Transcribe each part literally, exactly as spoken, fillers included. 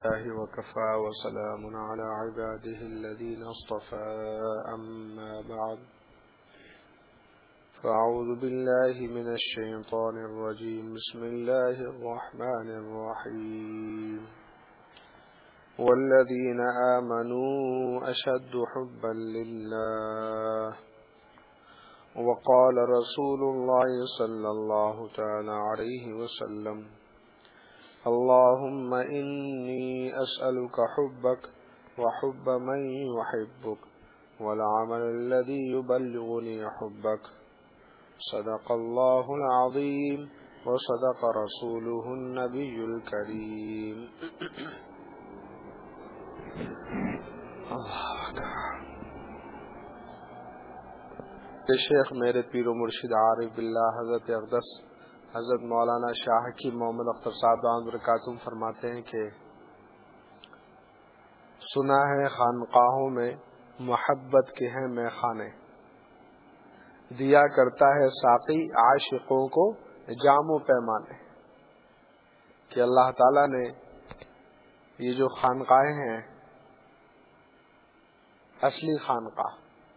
الله وكفى وسلام على عباده الذين اصطفى أما بعد فأعوذ بالله من الشيطان الرجيم بسم الله الرحمن الرحيم والذين آمنوا أشد حبا لله وقال رسول الله صلى الله تعالى عليه وسلم اللهم إني أسألك حبك وحب من يحبك والعمل الذي يبلغني حبك صدق الله العظيم وصدق رسوله النبي الكريم شیخ میرے پیر و مرشد عارف باللہ حضرت اقدس حضرت مولانا شاہ کی محمد اختر صاحب دامت برکاتہم فرماتے ہیں کہ سنا ہے خانقاہوں میں محبت کے ہیں میخانے، دیا کرتا ہے ساقی عاشقوں کو جام و پیمانے. کہ اللہ تعالیٰ نے یہ جو خانقاہیں ہیں اصلی خانقاہ،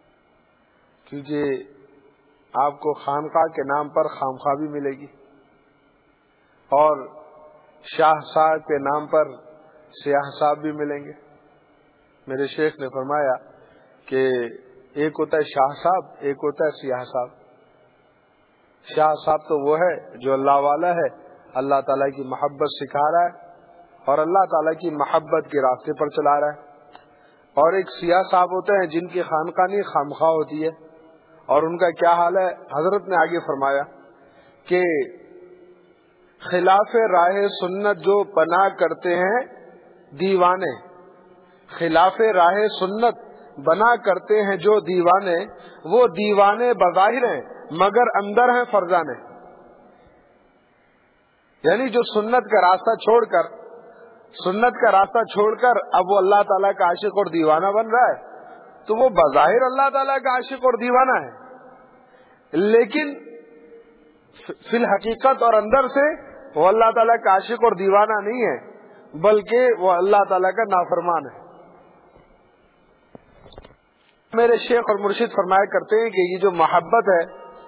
کیونکہ آپ کو خانقاہ کے نام پر خامخواہ بھی ملے گی اور شاہ صاحب کے نام پر سیاہ صاحب بھی ملیں گے. میرے شیخ نے فرمایا کہ ایک ہوتا ہے شاہ صاحب، ایک ہوتا ہے سیاہ صاحب. شاہ صاحب تو وہ ہے جو اللہ والا ہے، اللہ تعالیٰ کی محبت سکھا رہا ہے اور اللہ تعالیٰ کی محبت کے راستے پر چلا رہا ہے. اور ایک سیاہ صاحب ہوتے ہیں جن کی خانقاہ نہیں خامخواہ ہوتی ہے، اور ان کا کیا حال ہے؟ حضرت نے آگے فرمایا کہ خلاف راہ سنت جو پناہ کرتے ہیں دیوانے، خلاف راہ سنت بنا کرتے ہیں جو دیوانے، وہ دیوانے بظاہر ہیں مگر اندر ہیں فرزانے. یعنی جو سنت کا راستہ چھوڑ کر سنت کا راستہ چھوڑ کر اب وہ اللہ تعالیٰ کا عاشق اور دیوانہ بن رہا ہے تو وہ بظاہر اللہ تعالیٰ کا عاشق اور دیوانہ ہے، لیکن فی الحقیقت اور اندر سے وہ اللہ تعالیٰ کا عاشق اور دیوانہ نہیں ہے، بلکہ وہ اللہ تعالیٰ کا نافرمان ہے. میرے شیخ اور مرشد فرمایا کرتے ہیں کہ یہ جو محبت ہے،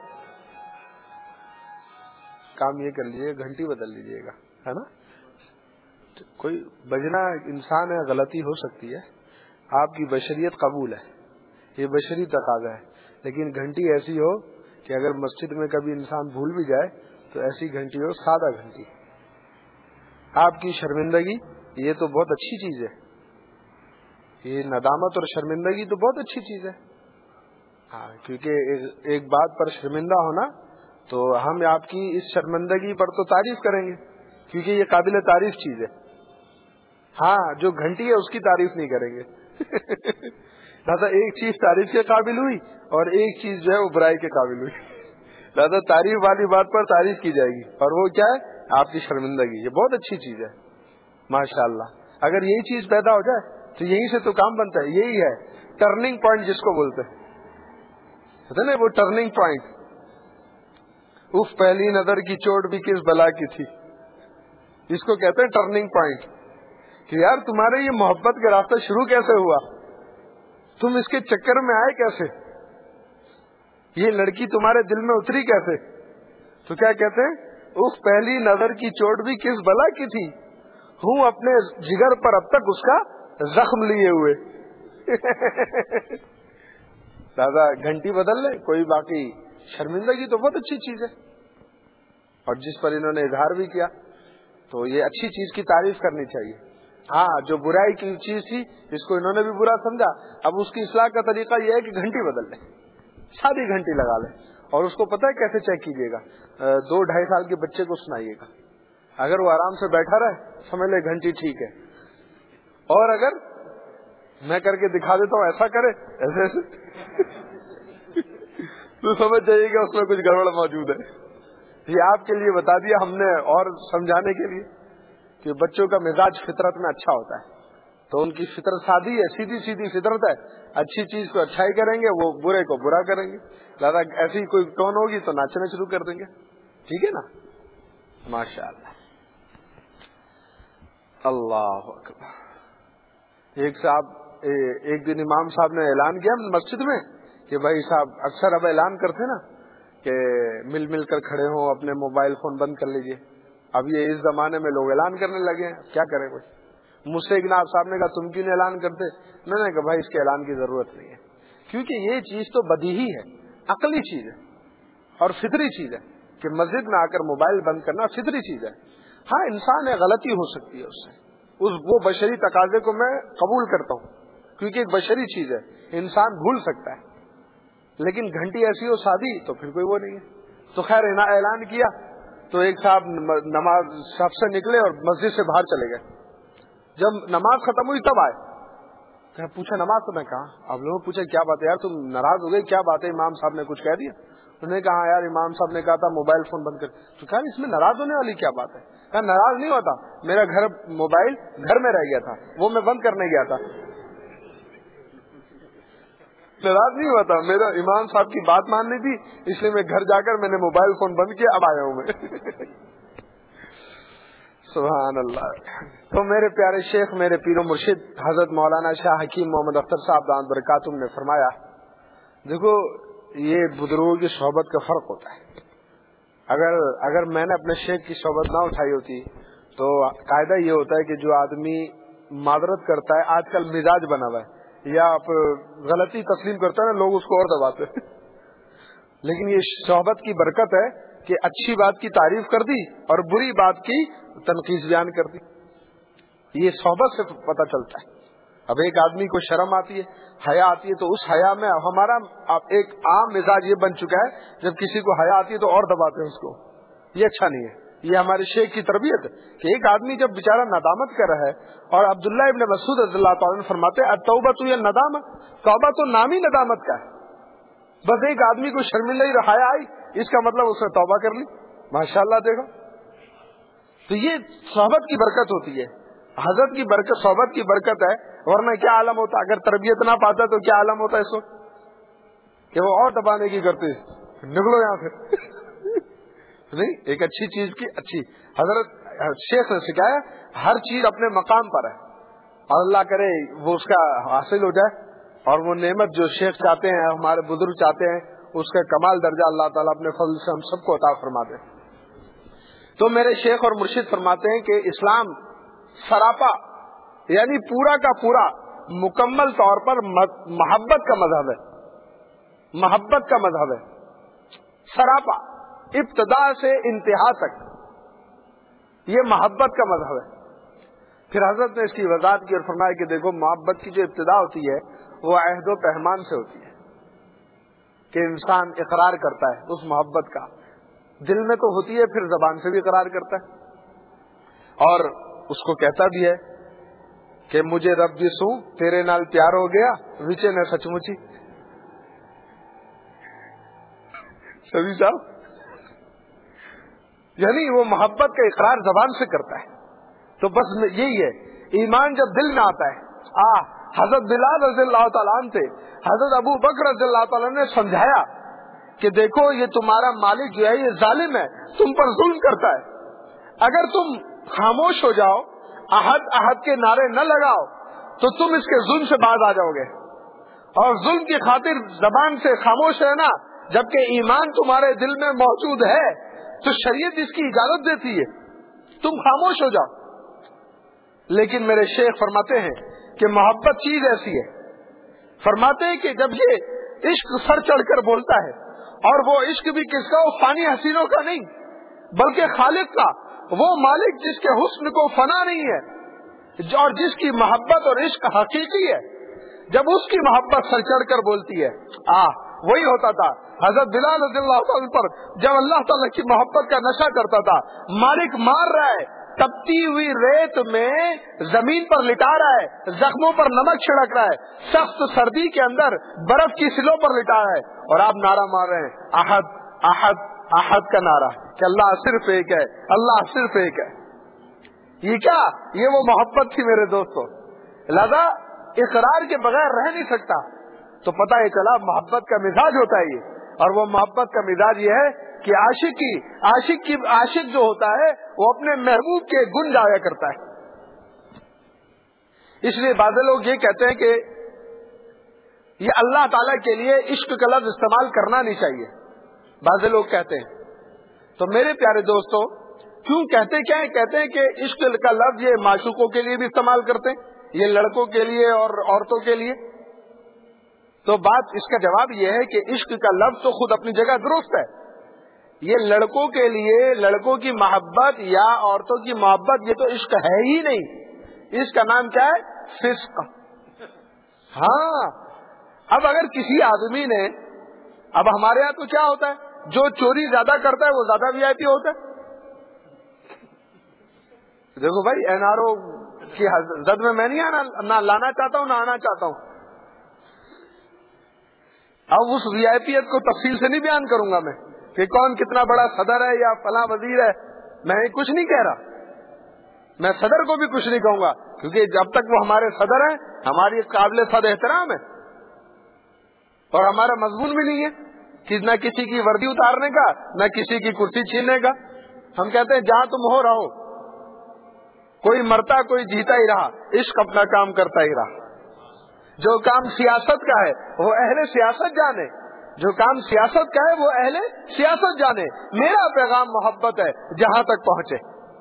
کام یہ کر لیجیے گھنٹی بدل لیجیے گا، ہے نا؟ کوئی بجنا انسان ہے، غلطی ہو سکتی ہے، آپ کی بشریت قبول ہے، یہ بشری تقاضا ہے، لیکن گھنٹی ایسی ہو کہ اگر مسجد میں کبھی انسان بھول بھی جائے تو ایسی گھنٹی ہو، سادہ گھنٹی. آپ کی شرمندگی یہ تو بہت اچھی چیز ہے، یہ ندامت اور شرمندگی تو بہت اچھی چیز ہے. ہاں، کیونکہ ایک بات پر شرمندہ ہونا تو ہم آپ کی اس شرمندگی پر تو تعریف کریں گے کیونکہ یہ قابل تعریف چیز ہے. ہاں، جو گھنٹی ہے اس کی تعریف نہیں کریں گے. لہٰذا ایک چیز تعریف کے قابل ہوئی اور ایک چیز جو ہے وہ برائی کے قابل ہوئی. لہٰذا تعریف والی بات پر تعریف کی جائے گی، اور وہ کیا ہے؟ آپ کی شرمندگی. یہ بہت اچھی چیز ہے ماشاء اللہ. اگر یہی چیز پیدا ہو جائے تو یہیں سے تو کام بنتا ہے. یہی ہے ٹرننگ پوائنٹ جس کو بولتے ہیں نا، وہ ٹرننگ پوائنٹ. اف پہلی نظر کی چوٹ بھی کس بلا کی تھی، اس کو کہتے ہیں ٹرننگ پوائنٹ. کہ یار تمہارے یہ محبت کا راستہ شروع کیسے ہوا، تم اس کے چکر میں آئے کیسے، یہ لڑکی تمہارے دل میں اتری کیسے؟ تو کیا کہتے ہیں؟ اس پہلی نظر کی چوٹ بھی کس بلا کی تھی، ہوں اپنے جگر پر اب تک اس کا زخم لیے ہوئے. دادا گھنٹی بدل لے کوئی، باقی شرمندگی تو بہت اچھی چیز ہے. اور جس پر انہوں نے اظہار بھی کیا تو یہ اچھی چیز کی تعریف کرنی چاہیے. ہاں، جو برائی کی چیز تھی اس کو انہوں نے بھی برا سمجھا، اب اس کی اصلاح کا طریقہ یہ ہے کہ گھنٹی بدل لیں، سادی گھنٹی لگا لیں. اور اس کو پتہ ہے کیسے چیک کیجیے گا؟ دو ڈھائی سال کے بچے کو سنائیے گا، اگر وہ آرام سے بیٹھا رہے سمجھ لے گھنٹی ٹھیک ہے، اور اگر میں کر کے دکھا دیتا ہوں ایسا کرے ایسے ایسے تو سمجھ جائیے گا اس میں کچھ گڑبڑ موجود ہے. یہ آپ کے لیے بتا دیا ہم نے اور سمجھانے کے لیے کہ بچوں کا مزاج فطرت میں اچھا ہوتا ہے، تو ان کی فطرت سادی ہے، سیدھی سیدھی فطرت ہے. اچھی چیز کو اچھائی کریں گے، وہ برے کو برا کریں گے. لہٰذا ایسی کوئی ٹون ہوگی تو ناچنا شروع کر دیں گے. ٹھیک ہے نا؟ ماشاء اللہ. اللہ اکبر. ایک صاحب ایک دن امام صاحب نے اعلان کیا مسجد میں کہ بھائی صاحب اکثر اب اعلان کرتے نا کہ مل مل کر کھڑے ہوں, اپنے موبائل فون بند کر لیجئے. اب یہ اس زمانے میں لوگ اعلان کرنے لگے ہیں, کیا کرے کوئی. مجھ سے ایک نائب صاحب نے کہا تم کیوں نہیں اعلان کرتے؟ میں نے کہا بھائی اس کے اعلان کی ضرورت نہیں ہے, کیونکہ یہ چیز تو بدیہی ہے, عقلی چیز ہے اور فطری چیز ہے کہ مسجد میں آ کر موبائل بند کرنا فطری چیز ہے. ہاں انسان ہے, غلطی ہو سکتی ہے اس سے, اس وہ بشری تقاضے کو میں قبول کرتا ہوں کیونکہ ایک بشری چیز ہے, انسان بھول سکتا ہے. لیکن گھنٹی ایسی ہو سادی تو پھر کوئی وہ نہیں ہے. تو خیر اعلان کیا تو ایک صاحب نماز صف سے نکلے اور مسجد سے باہر چلے گئے. جب نماز ختم ہوئی تب آئے, کہ پوچھا نماز تو میں کہا. اب لوگوں پوچھا کیا بات ہے یار, تم ناراض ہو گئے, کیا بات ہے, امام صاحب نے کچھ کہہ دیا؟ انہوں نے کہا یار امام صاحب نے کہا تھا موبائل فون بند کر. تو کہا اس میں ناراض ہونے والی کیا بات ہے؟ کہا ناراض نہیں ہوتا, میرا گھر موبائل گھر میں رہ گیا تھا, وہ میں بند کرنے گیا تھا. ناراض نہیں ہوتا, میرا امام صاحب کی بات ماننی تھی اس لیے میں گھر جا کر میں نے موبائل فون بند کیا, اب آیا ہوں میں. سبحان اللہ. تو میرے پیارے شیخ, میرے پیر و مرشد حضرت مولانا شاہ حکیم محمد اختر صاحب دامت برکاتہم نے فرمایا, دیکھو یہ بزرگوں کی صحبت کا فرق ہوتا ہے. اگر اگر میں نے اپنے شیخ کی صحبت نہ اٹھائی ہوتی تو قاعدہ یہ ہوتا ہے کہ جو آدمی معذرت کرتا ہے, آج کل مزاج بنا ہوا ہے یا غلطی تسلیم کرتا ہے نا, لوگ اس کو اور دباتے ہیں. لیکن یہ صحبت کی برکت ہے کہ اچھی بات کی تعریف کر دی اور بری بات کی تنقید بیان کر دی. یہ صحبت سے پتہ چلتا ہے. اب ایک آدمی کو شرم آتی ہے, حیا آتی ہے, تو اس حیا میں ہمارا ایک عام مزاج یہ بن چکا ہے جب کسی کو حیا آتی ہے تو اور دباتے ہیں اس کو. یہ اچھا نہیں ہے. یہ ہمارے شیخ کی تربیت ہے کہ ایک آدمی جب بیچارہ ندامت کر رہا ہے, اور عبداللہ ابن مسعود رضی اللہ تعالیٰ عنہ فرماتے ہیں التوبہ تو یہ ندامت, توبہ تو نام ہی ندامت کا ہے. بس ایک آدمی کو شرمندگی حیا آئی, اس کا مطلب اس نے توبہ کر لی, ماشاءاللہ دیکھو. تو یہ صحبت کی برکت ہوتی ہے, حضرت کی برکت, صحبت کی برکت ہے. ورنہ کیا عالم ہوتا, اگر تربیت نہ پاتا تو کیا عالم ہوتا اس وقت کہ وہ اور دبانے کی کرتے, نکلو یہاں سے. نہیں, ایک اچھی چیز کی اچھی حضرت شیخ نے سکھایا, ہر چیز اپنے مقام پر ہے, اور اللہ کرے وہ اس کا حاصل ہو جائے, اور وہ نعمت جو شیخ چاہتے ہیں, ہمارے بزرگ چاہتے ہیں, اس کا کمال درجہ اللہ تعالیٰ اپنے فضل سے ہم سب کو عطا فرما دے. تو میرے شیخ اور مرشد فرماتے ہیں کہ اسلام سراپا یعنی پورا کا پورا مکمل طور پر محبت کا مذہب ہے. محبت کا مذہب ہے سراپا, ابتدا سے انتہا تک یہ محبت کا مذہب ہے. پھر حضرت نے اس کی وضاحت کی اور فرمایا کہ دیکھو محبت کی جو ابتدا ہوتی ہے وہ عہد و پیمان سے ہوتی ہے, کہ انسان اقرار کرتا ہے اس محبت کا, دل میں تو ہوتی ہے, پھر زبان سے بھی اقرار کرتا ہے, اور اس کو کہتا بھی ہے کہ مجھے رب جسوں تیرے نال پیار ہو گیا وچے نے سچ مچی. سبھی صاحب یعنی وہ محبت کا اقرار زبان سے کرتا ہے. تو بس یہی ہے, ایمان جب دل میں آتا ہے. آ حضرت بلال رضی اللہ تعالیٰ عنہ سے حضرت ابو بکر رضی اللہ تعالیٰ نے سمجھایا کہ دیکھو یہ تمہارا مالک جو ہے یہ ظالم ہے, تم پر ظلم کرتا ہے. اگر تم خاموش ہو جاؤ, احد احد کے نعرے نہ لگاؤ, تو تم اس کے ظلم سے باز آ جاؤ گے. اور ظلم کی خاطر زبان سے خاموش رہنا, جبکہ ایمان تمہارے دل میں موجود ہے تو شریعت اس کی اجازت دیتی ہے, تم خاموش ہو جاؤ. لیکن میرے شیخ فرماتے ہیں کہ محبت چیز ایسی ہے, فرماتے ہیں کہ جب یہ عشق سر چڑھ کر بولتا ہے, اور وہ عشق بھی کس کا, وہ فانی حسینوں کا نہیں بلکہ خالق کا, وہ مالک جس کے حسن کو فنا نہیں ہے, اور جس کی محبت اور عشق حقیقی ہے. جب اس کی محبت سر چڑھ کر بولتی ہے, آ وہی ہوتا تھا حضرت بلال رضی اللہ عنہ پر جب اللہ تعالیٰ کی محبت کا نشہ کرتا تھا. مالک مار رہا ہے, تپتی ہوئی ریت میں زمین پر لٹا رہا ہے, زخموں پر نمک چھڑک رہا ہے, سخت سردی کے اندر برف کی سلوں پر لٹا رہا ہے, اور آپ نعرہ مار رہے ہیں احد احد احد کا نعرہ, کہ اللہ صرف ایک ہے, اللہ صرف ایک ہے. یہ کیا, یہ وہ محبت تھی میرے دوستوں. لہذا اقرار کے بغیر رہ نہیں سکتا. تو پتہ یہ چلا محبت کا مزاج ہوتا ہے یہ, اور وہ محبت کا مزاج یہ ہے کہ عاشق کی عاشق کی عاشق جو ہوتا ہے وہ اپنے محبوب کے گن گایا کرتا ہے. اس لیے بعض لوگ یہ کہتے ہیں کہ یہ اللہ تعالیٰ کے لیے عشق کا لفظ استعمال کرنا نہیں چاہیے، بعض لوگ کہتے ہیں. تو میرے پیارے دوستو، کیوں کہتے کیا ہے؟ کہتے ہیں کہ عشق کا لفظ یہ معشوقوں کے لیے بھی استعمال کرتے ہیں، یہ لڑکوں کے لیے اور عورتوں کے لیے. تو بات اس کا جواب یہ ہے کہ عشق کا لفظ تو خود اپنی جگہ درست ہے. یہ لڑکوں کے لیے لڑکوں کی محبت یا عورتوں کی محبت یہ تو عشق ہے ہی نہیں. اس کا نام کیا ہے؟ فسق. ہاں، اب اگر کسی آدمی نے، اب ہمارے یہاں تو کیا ہوتا ہے، جو چوری زیادہ کرتا ہے وہ زیادہ وی آئی پی ہوتا ہے. دیکھو بھائی، این آر او کی زد میں میں نہیں آنا نہ لانا چاہتا ہوں نہ آنا چاہتا ہوں. اب اس وی آئی پی کو تفصیل سے نہیں بیان کروں گا میں کہ کون کتنا بڑا صدر ہے یا فلاں وزیر ہے. میں کچھ نہیں کہہ رہا، میں صدر کو بھی کچھ نہیں کہوں گا، کیونکہ جب تک وہ ہمارے صدر ہیں ہماری قابل صد احترام ہے اور ہمارا مضمون بھی نہیں ہے کہ نہ کسی کی وردی اتارنے کا نہ کسی کی کرسی چھیننے کا. ہم کہتے ہیں جہاں تم ہو رہو، کوئی مرتا کوئی جیتا ہی رہا، عشق اپنا کام کرتا ہی رہا. جو کام سیاست کا ہے وہ اہل سیاست جانے، جو کام سیاست کا ہے وہ اہل سیاست جانے. میرا پیغام محبت ہے جہاں تک پہنچے.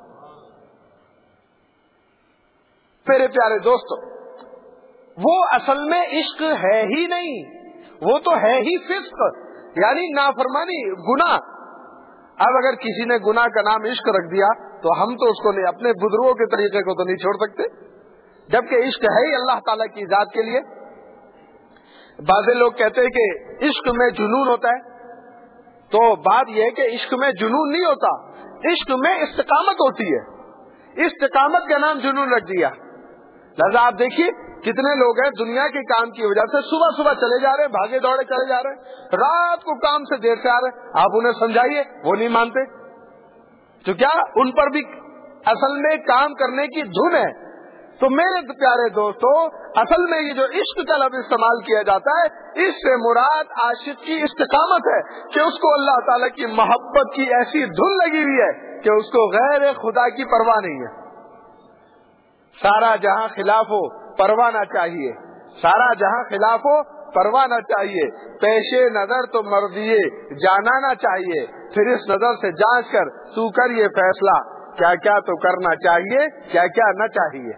میرے پیارے دوستو، وہ اصل میں عشق ہے ہی نہیں، وہ تو ہے ہی فسق، یعنی نافرمانی، گناہ. اب اگر کسی نے گناہ کا نام عشق رکھ دیا تو ہم تو اس کو نہیں، اپنے بزرگوں کے طریقے کو تو نہیں چھوڑ سکتے، جبکہ عشق ہے ہی اللہ تعالیٰ کی ذات کے لیے. بعض لوگ کہتے ہیں کہ عشق میں جنون ہوتا ہے، تو بات یہ ہے کہ عشق میں جنون نہیں ہوتا، عشق میں استقامت ہوتی ہے. استقامت کا نام جنون رکھ دیا. لہذا آپ دیکھیے کتنے لوگ ہیں دنیا کے کام کی وجہ سے صبح صبح چلے جا رہے ہیں، بھاگے دوڑے چلے جا رہے ہیں، رات کو کام سے دیر سے آ رہے ہیں. آپ انہیں سمجھائیے، وہ نہیں مانتے. تو کیا ان پر بھی اصل میں کام کرنے کی دھن ہے. تو میرے پیارے دوستو، اصل میں یہ جو عشق کا لفظ استعمال کیا جاتا ہے، اس سے مراد عاشق کی استقامت ہے کہ اس کو اللہ تعالیٰ کی محبت کی ایسی دھن لگی ہوئی ہے کہ اس کو غیر خدا کی پرواہ نہیں ہے. سارا جہاں خلاف ہو پرواہ نہ چاہیے، سارا جہاں خلاف ہو پرواہ نہ چاہیے. پیش نظر تو مرضیے جانا نہ چاہیے، پھر اس نظر سے جانچ کر تو کر یہ فیصلہ، کیا کیا تو کرنا چاہیے کیا کیا نہ چاہیے.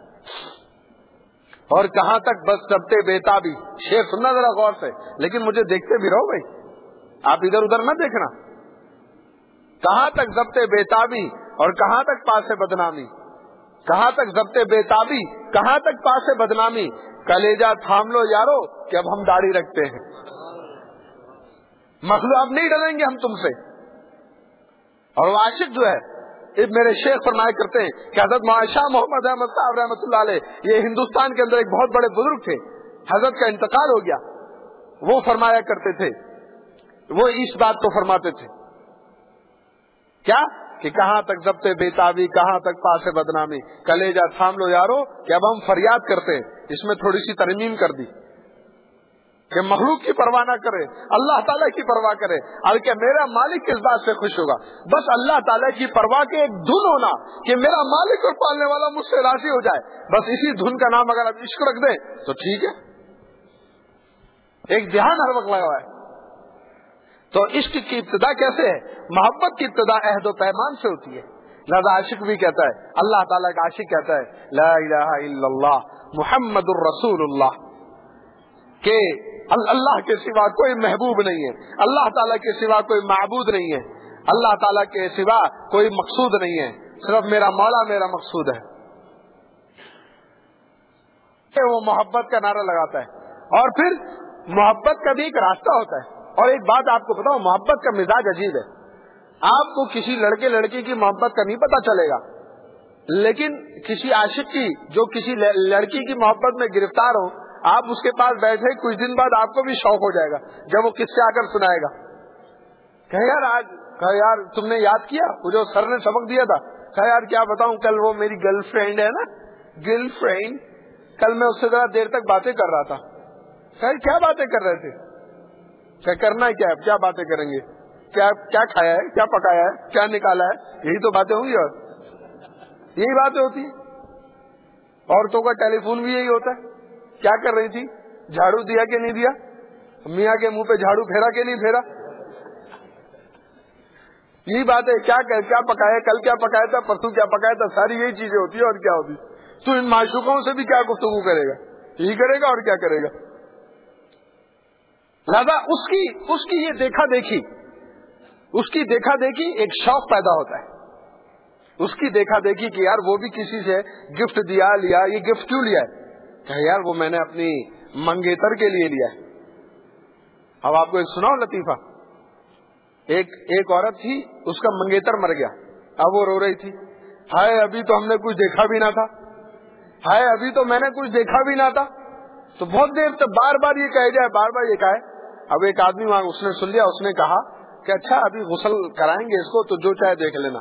اور کہاں تک بس سبتے بیتابی. شیخ سننا ذرا غور سے، لیکن مجھے دیکھتے بھی رہو بھائی، آپ ادھر ادھر نہ دیکھنا. کہاں تک ضبط بیتابی اور کہاں تک پاس بدنامی. کہاں تک ضبط بیتابی، کہاں تک پاس بدنامی. کلیجہ تھام لو یارو کہ اب ہم داڑھی رکھتے ہیں، مخلوق اب نہیں ڈریں گے ہم تم سے. اور وہ عاشق جو ہے، میرے شیخ فرمایا کرتے ہیں کہ حضرت شاہ محمد احمد صاحب رحمۃ اللہ علیہ، یہ ہندوستان کے اندر ایک بہت بڑے بزرگ تھے، حضرت کا انتقال ہو گیا. وہ فرمایا کرتے تھے، وہ اس بات کو فرماتے تھے کیا کہ کہاں تک ضبط بیتابی، کہاں تک پاس بدنامی. کلیجہ تھام لو یارو کہ اب ہم فریاد کرتے ہیں. اس میں تھوڑی سی ترمیم کر دی کہ مخلوق کی پرواہ نہ کرے، اللہ تعالیٰ کی پرواہ کرے. اور کہ میرا مالک کس بات سے خوش ہوگا؟ بس اللہ تعالیٰ کی پرواہ کے ایک دھن ہونا کہ میرا مالک اور پالنے والا مجھ سے راضی ہو جائے. بس اسی دھن کا نام اگر آپ عشق رکھ دیں تو ٹھیک ہے. ایک دھیان ہر وقت لگا ہوا ہے. تو عشق کی ابتدا کیسے ہے؟ محبت کی ابتدا عہد و پیمان سے ہوتی ہے. لہذا عاشق بھی کہتا ہے، اللہ تعالیٰ کا عاشق کہتا ہے لا الہ الا اللہ محمد الرسول اللہ، کہ اللہ کے سوا کوئی محبوب نہیں ہے، اللہ تعالیٰ کے سوا کوئی معبود نہیں ہے، اللہ تعالیٰ کے سوا کوئی مقصود نہیں ہے، صرف میرا مولا میرا مقصود ہے. وہ محبت کا نعرہ لگاتا ہے. اور پھر محبت کا بھی ایک راستہ ہوتا ہے. اور ایک بات آپ کو بتاؤں، محبت کا مزاج عجیب ہے. آپ کو کسی لڑکے لڑکی کی محبت کا نہیں پتا چلے گا، لیکن کسی عاشق کی جو کسی لڑکی کی محبت میں گرفتار ہو، آپ اس کے پاس بیٹھے کچھ دن بعد آپ کو بھی شوق ہو جائے گا جب وہ کس سے آ کر سنائے گا. کہ یار آج کہ یار تم نے یاد کیا وہ جو سر نے سبق دیا تھا؟ کہ یار کیا بتاؤں، کل وہ میری گرل فرینڈ ہے نا، گرل فرینڈ، کل میں اس سے ذرا دیر تک باتیں کر رہا تھا. کہ کیا باتیں کر رہے تھے؟ کیا کرنا ہے، کیا کیا باتیں کریں گے، کیا کیا کھایا ہے، کیا پکایا ہے، کیا نکالا ہے، یہی تو باتیں ہوں گی اور یہی باتیں ہوتی ہیں. عورتوں کا ٹیلی فون بھی یہی ہوتا ہے. کیا کر رہی تھی؟ جھاڑو دیا کہ نہیں دیا؟ میاں کے منہ پہ جھاڑو پھیرا کہ نہیں پھیرا؟ یہی بات ہے. کیا کیا پکایا، کل کیا پکایا تھا، پرسوں کیا پکایا تھا، ساری یہی چیزیں ہوتی ہے. اور کیا ہوتی؟ تو ان معشوقوں سے بھی کیا گفتگو کرے گا؟ یہی کرے گا اور کیا کرے گا. لہذا اس کی اس کی یہ دیکھا دیکھی اس کی دیکھا دیکھی ایک شوق پیدا ہوتا ہے. اس کی دیکھا دیکھی کہ یار وہ بھی کسی سے گفٹ دیا لیا، یہ گفٹ کیوں لیا ہے؟ کہ یار وہ میں نے اپنی منگیتر کے لیے لیا ہے. اب آپ کو ایک سناؤ لطیفہ. ایک ایک عورت تھی، اس کا منگیتر مر گیا. اب وہ رو رہی تھی، ہائے ابھی تو ہم نے کچھ دیکھا بھی نہ تھا، ہائے ابھی تو میں نے کچھ دیکھا بھی نہ تھا. تو بہت دیر تک بار بار یہ کہہ جائے، بار بار یہ کہے. اب ایک آدمی وہاں اس نے سن لیا، اس نے کہا کہ اچھا ابھی غسل کرائیں گے اس کو، تو جو چاہے دیکھ لینا.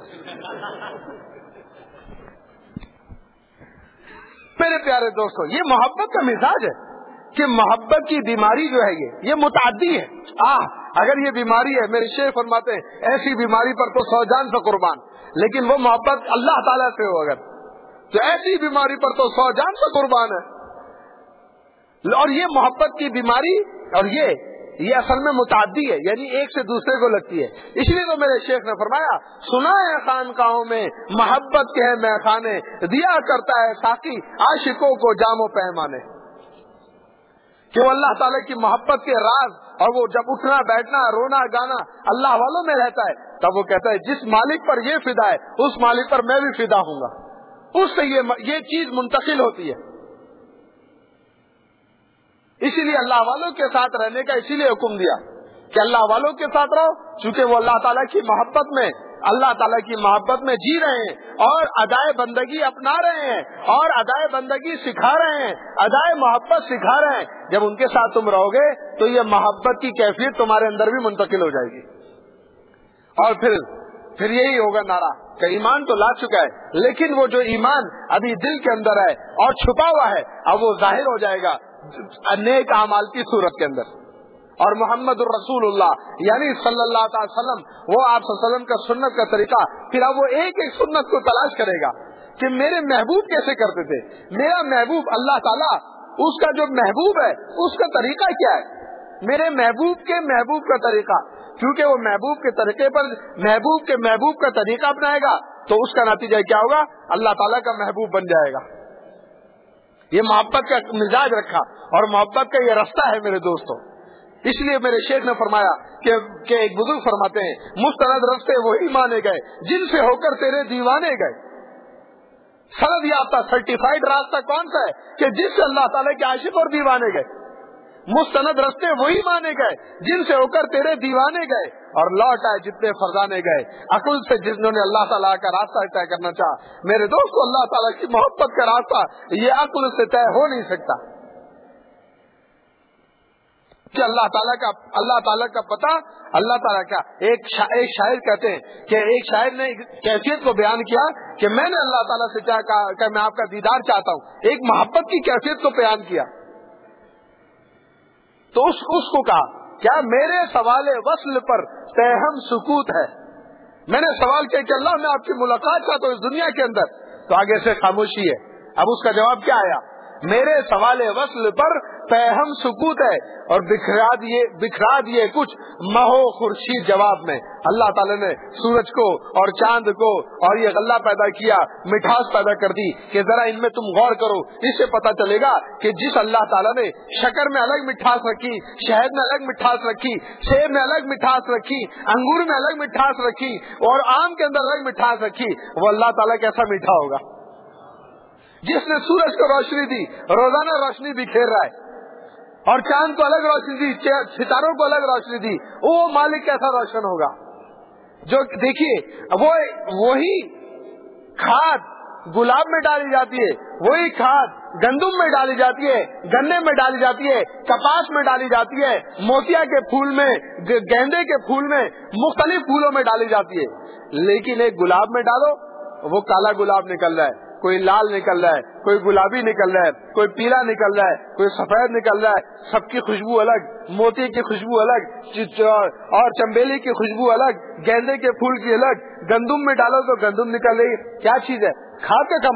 میرے پیارے دوستو، یہ محبت کا مزاج ہے کہ محبت کی بیماری جو ہے یہ یہ متعدی ہے. آہ اگر یہ بیماری ہے، میرے شیخ فرماتے ہیں ایسی بیماری پر تو سو جان سے قربان. لیکن وہ محبت اللہ تعالیٰ سے ہو اگر، تو ایسی بیماری پر تو سو جان سے قربان ہے. اور یہ محبت کی بیماری اور یہ یہ اصل میں متعدی ہے، یعنی ایک سے دوسرے کو لگتی ہے. اس لیے تو میرے شیخ نے فرمایا، سنا ہے خانقاہوں میں محبت کے ہیں میخانے، دیا کرتا ہے ساقی عاشقوں کو جام و پیمانے. کہ وہ اللہ تعالیٰ کی محبت کے راز، اور وہ جب اٹھنا بیٹھنا رونا گانا اللہ والوں میں رہتا ہے، تب وہ کہتا ہے جس مالک پر یہ فدا ہے اس مالک پر میں بھی فدا ہوں گا. اس سے یہ یہ چیز منتقل ہوتی ہے. اسی لیے اللہ والوں کے ساتھ رہنے کا اسی لیے حکم دیا کہ اللہ والوں کے ساتھ رہو، چونکہ وہ اللہ تعالیٰ کی محبت میں اللہ تعالیٰ کی محبت میں جی رہے ہیں اور ادائے بندگی اپنا رہے ہیں اور ادائے بندگی سکھا رہے ہیں، ادائے محبت سکھا رہے ہیں. جب ان کے ساتھ تم رہو گے تو یہ محبت کی کیفیت تمہارے اندر بھی منتقل ہو جائے گی. اور پھر پھر یہی ہوگا نعرہ کہ ایمان تو لا چکا ہے، لیکن وہ جو ایمان ابھی دل کے اندر ہے اور چھپا ہوا ہے، اب وہ ظاہر ہو جائے گا نیک اعمال کی صورت کے اندر. اور محمد الرسول اللہ یعنی صلی اللہ تعالی وسلم، وہ آپ صلی اللہ علیہ وسلم کا سنت کا طریقہ، پھر اب وہ ایک ایک سنت کو تلاش کرے گا کہ میرے محبوب کیسے کرتے تھے. میرا محبوب اللہ تعالیٰ، اس کا جو محبوب ہے اس کا طریقہ کیا ہے، میرے محبوب کے محبوب کا طریقہ. کیونکہ وہ محبوب کے طریقے پر محبوب کے محبوب کا طریقہ اپنائے گا تو اس کا نتیجہ کیا ہوگا، اللہ تعالیٰ کا محبوب بن جائے گا. یہ محبت کا مزاج رکھا اور محبت کا یہ رستہ ہے میرے دوستوں. اس لیے میرے شیخ نے فرمایا کہ, کہ ایک بزرگ فرماتے ہیں مستند رستے وہی مانے گئے جن سے ہو کر تیرے دیوانے گئے. سند یافتہ سرٹیفائڈ راستہ کون سا ہے کہ جس سے اللہ تعالیٰ کے عاشق اور دیوانے گئے. مستند رستے وہی مانے گئے جن سے ہو کر تیرے دیوانے گئے اور لوٹ آئے جتنے فرزانے گئے. عقل سے جنہوں نے اللہ تعالیٰ کا راستہ طے کرنا چاہا. میرے دوستو، اللہ تعالیٰ کی محبت کا راستہ یہ عقل سے طے ہو نہیں سکتا کہ اللہ تعالیٰ کا اللہ تعالیٰ کا پتہ اللہ تعالیٰ کا. ایک شا, ایک شاعر کہتے ہیں کہ ایک شاعر نے کیفیت کو بیان کیا کہ میں نے اللہ تعالیٰ سے کیا کہا کہ میں آپ کا دیدار چاہتا ہوں. ایک محبت کی کیفیت کو بیان کیا تو اس, اس کو کہا کیا میرے سوال وصل پر تہم سکوت ہے. میں نے سوال کیا کہ اللہ میں آپ کی ملاقات چاہتا ہوں اس دنیا کے اندر، تو آگے سے خاموشی ہے. اب اس کا جواب کیا آیا، میرے سوال وصل پر تہم سکوت ہے اور بکھرا دیے بکھرا دیے کچھ مہو خورشید. جواب میں اللہ تعالیٰ نے سورج کو اور چاند کو اور یہ غلہ پیدا کیا، مٹھاس پیدا کر دی کہ ذرا ان میں تم غور کرو. اس سے پتا چلے گا کہ جس اللہ تعالیٰ نے شکر میں الگ مٹھاس رکھی، شہد میں الگ مٹھاس رکھی، سیب میں الگ مٹھاس رکھی، انگور میں الگ مٹھاس رکھی اور آم کے اندر الگ مٹھاس رکھی، وہ اللہ تعالیٰ کیسا میٹھا ہوگا. جس نے سورج کو روشنی دی، روزانہ روشنی بکھیر رہا ہے، اور چاند کو الگ روشنی دی، ستاروں کو الگ روشنی دی، وہ مالک کیسا روشن ہوگا. جو دیکھیے وہ وہی کھاد گلاب میں ڈالی جاتی ہے، وہی کھاد گندم میں ڈالی جاتی ہے، گنے میں ڈالی جاتی ہے، کپاس میں ڈالی جاتی ہے، موتیا کے پھول میں، گیندے کے پھول میں، مختلف پھولوں میں ڈالی جاتی ہے. لیکن ایک گلاب میں ڈالو وہ کالا گلاب نکل رہا ہے، کوئی لال نکل رہا ہے، کوئی گلابی نکل رہا ہے، کوئی پیلا نکل رہا ہے، کوئی سفید نکل رہا ہے. سب کی خوشبو الگ، موتی کی خوشبو الگ اور چمبیلی کی خوشبو الگ، گیندے کے پھول کی الگ. گندم میں ڈالو تو گندم نکل رہی. کیا چیز ہے؟ کھاد کا کمال ہے.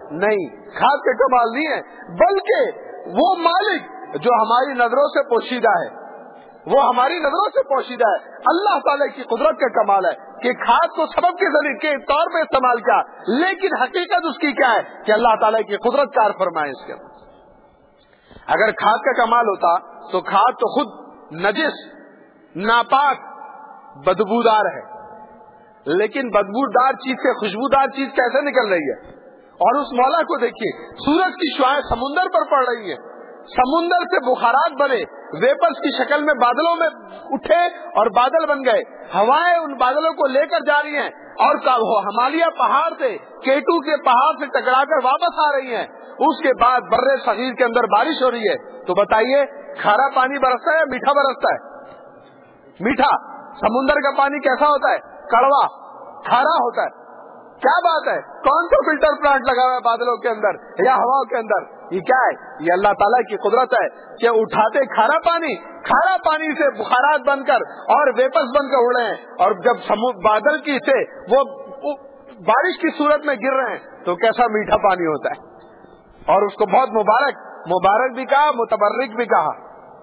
نہیں، खाद का कमाल नहीं है, बल्कि वो मालिक जो हमारी नजरों से पोशीदा है, वो हमारी नजरों से पोशीदा है, अल्लाह ताला की कुदरत का कमाल है कि खाद को सबब के जरिए के तौर पे इस्तेमाल किया, लेकिन हकीकत उसकी क्या है कि अल्लाह ताला की कुदरत कार फरमाए इसके अंदर। अगर खाद का कमाल होता तो खाद तो खुद नजिस, नापाक, बदबूदार है, लेकिन बदबूदार चीज से खुशबूदार चीज कैसे निकल रही है? और उस मौला को देखिए, सूरज की शुआएं समुंदर पर पड़ रही है, समुंदर से बुखारात बने, वेपर्स की शक्ल में बादलों में उठे और बादल बन गए, हवाएं उन बादलों को लेकर जा रही हैं, और हिमालय पहाड़ से, केटू के पहाड़ से टकराकर वापस आ रही हैं। उसके बाद बर्रे सगीर के अंदर बारिश हो रही है। तो बताइए, खारा पानी बरसता है या मीठा बरसता है? मीठा। समुंदर का पानी कैसा होता है? कड़वा, खारा होता है। क्या बात है? कौन सा फिल्टर प्लांट लगा हुआ है बादलों के अंदर या हवाओं के अंदर? ये क्या है? ये अल्लाह ताला की कुदरत है कि उठाते खारा पानी, खारा पानी से बुखारात बनकर और वेपर्स बनकर उड़ रहे हैं, और जब बादल की से वो बारिश की सूरत में गिर रहे हैं तो कैसा मीठा पानी होता है। और उसको बहुत मुबारक मुबारक भी कहा, मुतबर्रिक भी कहा,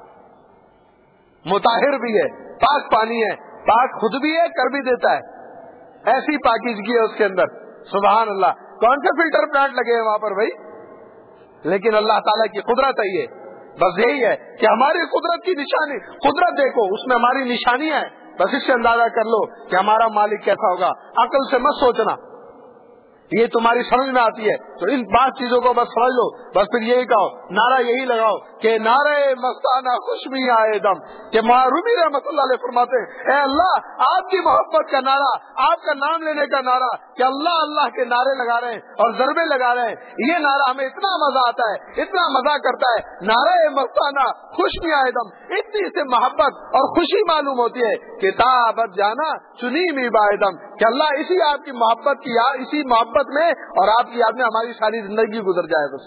मुताहिर भी है, पाक पानी है, पाक खुद भी है, कर भी देता है, ऐसी पाकीज़गी है उसके अंदर। सुभान अल्लाह। कौन से फिल्टर प्लांट लगे हैं वहां पर भाई? लेकिन अल्लाह ताला की कुदरत है ये। बस यही है कि हमारी कुदरत की निशानी, कुदरत देखो उसमें हमारी निशानियां है, बस इससे अंदाजा कर लो कि हमारा मालिक कैसा होगा। अकल से मत सोचना, ये तुम्हारी समझ में आती है तो इन पांच चीजों को बस समझ लो। बस फिर यही कहो, नारा यही लगाओ कि नारे मस्ताना खुशबी आए दम, कि मारूमी रहमतुल्लाह अलैह फरमाते हैं, ए अल्लाह आपकी मोहब्बत का नारा, आपका नाम लेने का नारा, कि अल्लाह अल्लाह के नारे लगा रहे हैं और जरबे लगा रहे हैं, ये नारा हमें इतना मजा आता है, इतना मजा करता है। नारा मस्ताना खुशबी आए दम, इतनी से मोहब्बत और खुशी मालूम होती है कि ताबत जाना चुनी मी बायदम, कि अल्लाह इसी आपकी मोहब्बत की याद, इसी मोहब्बत में और आपकी याद में हमारी सारी जिंदगी गुजर जाए। बस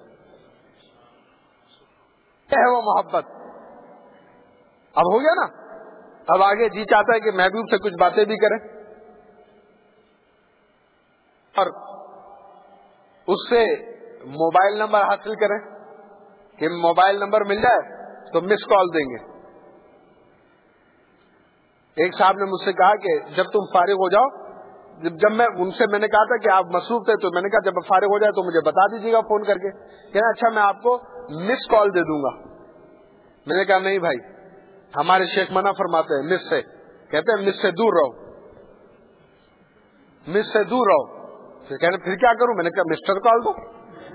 है वो मोहब्बत। अब हो गया ना। अब आगे जी चाहता है कि महबूब से कुछ बातें भी करें और उससे मोबाइल नंबर हासिल करें, कि मोबाइल नंबर मिल जाए तो मिस कॉल देंगे। एक साहब ने मुझसे कहा कि जब तुम फारिग हो जाओ, जब जब मैं उनसे मैंने कहा था कि आप मसरूफ थे, तो मैंने कहा जब फारिग हो जाए तो मुझे बता दीजिएगा फोन करके। कहना अच्छा मैं आपको मिस कॉल दे दूंगा। मैंने कहा नहीं भाई, हमारे शेख मना फरमाते हैं मिस से, कहते हैं मिस से दूर रहो, मिस से दूर रहो। फिर कहने फिर क्या करूं? मैंने कहा मिस्टर कॉल दो।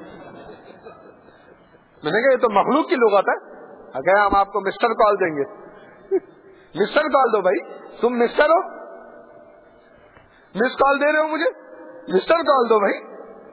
मैंने कहा ये तो मखलूक की लुगत है। अगर हम आपको मिस्टर कॉल देंगे, मिस्टर कॉल दो भाई, तुम मिस्टर हो, मिस कॉल दे रहे हो मुझे, मिस्टर कॉल दो भाई।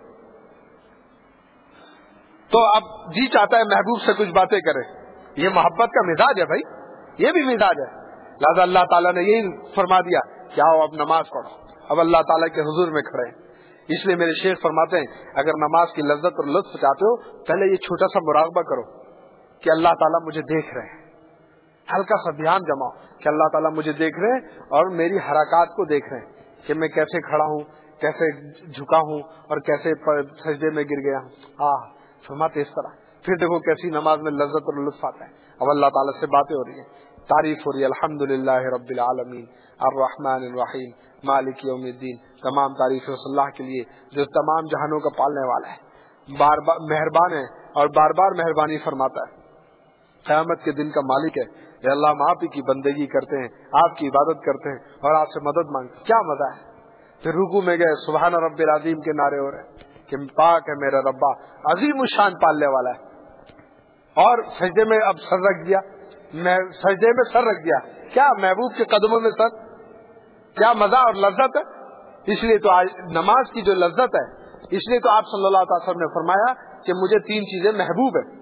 तो अब जी चाहता है महबूब से कुछ बातें करें, ये मोहब्बत का मिजाज है भाई, ये भी मिजाज है। लिहाजा अल्लाह ताला ने यही फरमा दिया कि आओ अब नमाज पढ़ो। अब अल्लाह ताला के हुजूर में खड़े हैं। इसलिए मेरे शेख फरमाते हैं, अगर नमाज की लज्जत और लुत्फ चाहते हो, पहले ये छोटा सा मुराकबा करो कि अल्लाह ताला मुझे देख रहे हैं। हल्का सा ध्यान जमाओ कि अल्लाह ताला मुझे देख रहे हैं और मेरी हरकत को देख रहे हैं कि मैं कैसे खड़ा हूँ, कैसे झुका हूँ और कैसे सजदे में गिर गया हूँ। हाँ, फरमाते इस तरह। फिर देखो कैसी नमाज में लज्जत और लुत्फ आता है। अब अल्लाह ताला से बातें हो रही है, तारीफ हो रही है, अल्हम्दुलिल्लाह रब्बिल आलमीन अर्रहमानिर रहीम मालिक यौमिद्दीन। तमाम तारीफ अल्लाह के लिए जो तमाम जहानों का पालने वाला है, बार बार मेहरबान है और बार बार मेहरबानी फरमाता है, क़यामत के दिन का मालिक है। या अल्लाह हम आप ही की बंदगी करते हैं, आपकी इबादत करते हैं और आपसे मदद मांगते। क्या मजा है। फिर रुकू में गए, सुभान रब्बिल अज़ीम के नारे हो रहे कि पाक है मेरा रब्बा, अजीम शान पालने वाला है। और सजदे में अब सर रख दिया, मैं सजदे में सर रख दिया। क्या महबूब के कदमों में सर, क्या मजा और लज्जत है। इसलिए तो आज नमाज की जो लज्जत है, इसलिए तो आप सल्लल्लाहु अलैहि वसल्लम ने फरमाया कि मुझे तीन चीजें महबूब है,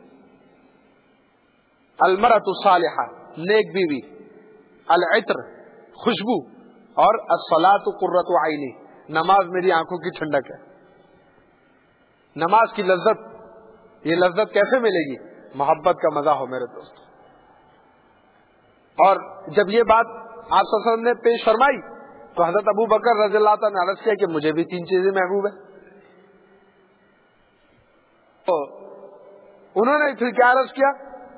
अलमरतु सालिहा नेक बीवी, अल इत्र खुशबू, और अस्सलातु कुर्रतु आइनी नमाज मेरी आंखों की ठंडक है। नमाज की लज्जत, ये लज्जत कैसे मिलेगी? मोहब्बत का मजा हो मेरे दोस्त। और जब ये बात आप सल्लल्लाहु अलैहि वसल्लम ने पेश फरमाई तो हजरत अबू बकर रज़ियल्लाहु अन्हु ने अर्ज़ किया कि मुझे भी तीन चीजें महबूब है। انہوں نے پھر کیا عرض کیا؟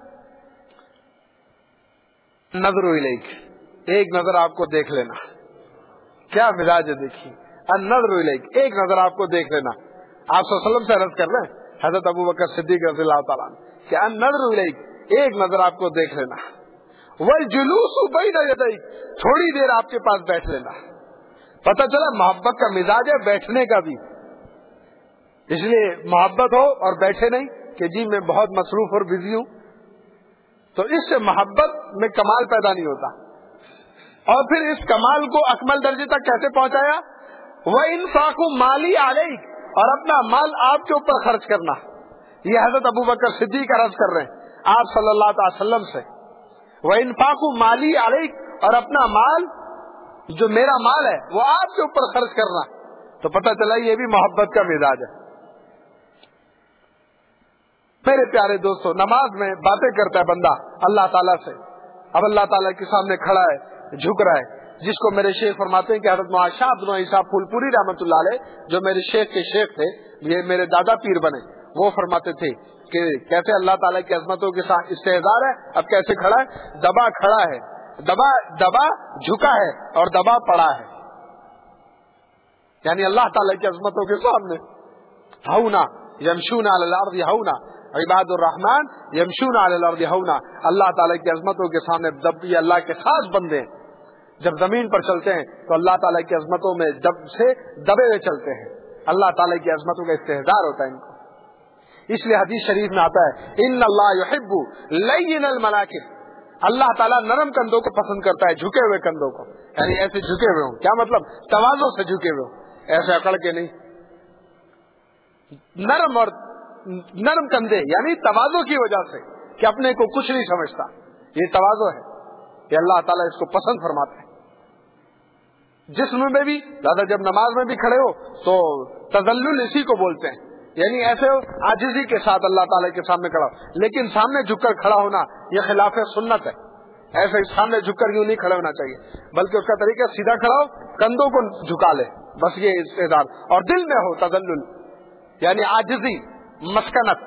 نظر الیک، ایک نظر آپ کو دیکھ لینا. کیا مزاج ہے دیکھیے، النظر الیک، ایک نظر آپ کو دیکھ لینا. آپ صلی اللہ علیہ وسلم سے عرض کر رہے ہیں حضرت ابو بکر صدیق رضی اللہ تعالیٰ عنہ کہ النظر الیک، ایک نظر آپ کو دیکھ لینا. والجلوس بین یدیک، تھوڑی دیر آپ کے پاس بیٹھ لینا. پتہ چلا محبت کا مزاج ہے بیٹھنے کا بھی. اس لیے محبت ہو اور بیٹھے نہیں کہ جی میں بہت مصروف اور بزی ہوں، تو اس سے محبت میں کمال پیدا نہیں ہوتا. اور پھر اس کمال کو اکمل درجے تک کیسے پہنچایا؟ وَإِنفَاقُ مَالِي عَلَيْكَ، اور اپنا مال آپ کے اوپر خرچ کرنا. یہ حضرت ابو بکر صدیق عرض کر رہے ہیں آپ صلی اللہ تعالی وسلم سے. وَإِنفَاقُ مَالِي عَلَيْكَ، اور اپنا مال جو میرا مال ہے وہ آپ کے اوپر خرچ کرنا. تو پتہ چلا یہ بھی محبت کا مزاج ہے. میرے پیارے دوستو، نماز میں باتیں کرتا ہے بندہ اللہ تعالیٰ سے. اب اللہ تعالیٰ کے سامنے کھڑا ہے، جھک رہا ہے، جس کو میرے شیخ فرماتے ہیں کہ حضرت معاذ شاہ عبد العزیز صاحب پھول پوری رحمۃ اللہ علیہ، جو میرے شیخ کے شیخ تھے، یہ میرے دادا پیر بنے، وہ فرماتے تھے کہ کیسے اللہ تعالیٰ کی عظمتوں کے ساتھ استحضار ہے. اب کیسے کھڑا ہے؟ دبا کھڑا ہے، دبا دبا جھکا ہے، اور دبا پڑا ہے. یعنی اللہ تعالیٰ کی عظمتوں کے سامنے ہونا. یمشون علی الارض ہونا، عباد الرحمن یمشون علی الارض ہونا. اللہ تعالیٰ کی عظمتوں کے سامنے دب، یہ اللہ کے خاص بندے ہیں. جب زمین پر چلتے ہیں تو اللہ تعالیٰ کی عظمتوں میں دب سے دبے ہوئے چلتے ہیں. اللہ تعالیٰ کی عظمتوں کا استحضار ہوتا ہے ان کو. اس لیے حدیث شریف میں آتا ہے ان اللہ یحب لین المناکب، اللہ تعالیٰ نرم کندھوں کو پسند کرتا ہے، جھکے ہوئے کندھوں کو. یعنی ایسے جھکے ہوئے ہوں، کیا مطلب؟ تواضع سے جھکے ہوئے ہوں، ایسے اکڑ کے نہیں. نرم اور نرم کندھے یعنی تواضع کی وجہ سے کہ اپنے کو کچھ نہیں سمجھتا، یہ تواضع ہے. یہ اللہ تعالیٰ اس کو پسند فرماتا ہے. جسم میں بھی زیادہ، جب نماز میں بھی کھڑے ہو تو تذلل اسی کو بولتے ہیں. یعنی ایسے عاجزی کے ساتھ اللہ تعالیٰ کے سامنے کھڑا ہو. لیکن سامنے جھک کر کھڑا ہونا یہ خلاف سنت ہے. ایسے سامنے جھک کر یوں نہیں کھڑے ہونا چاہیے، بلکہ اس کا طریقہ سیدھا کھڑا ہو، کندھوں کو جھکا لے، بس یہ استعداد. اور دل میں ہو تذلل یعنی عاجزی، مسکنت.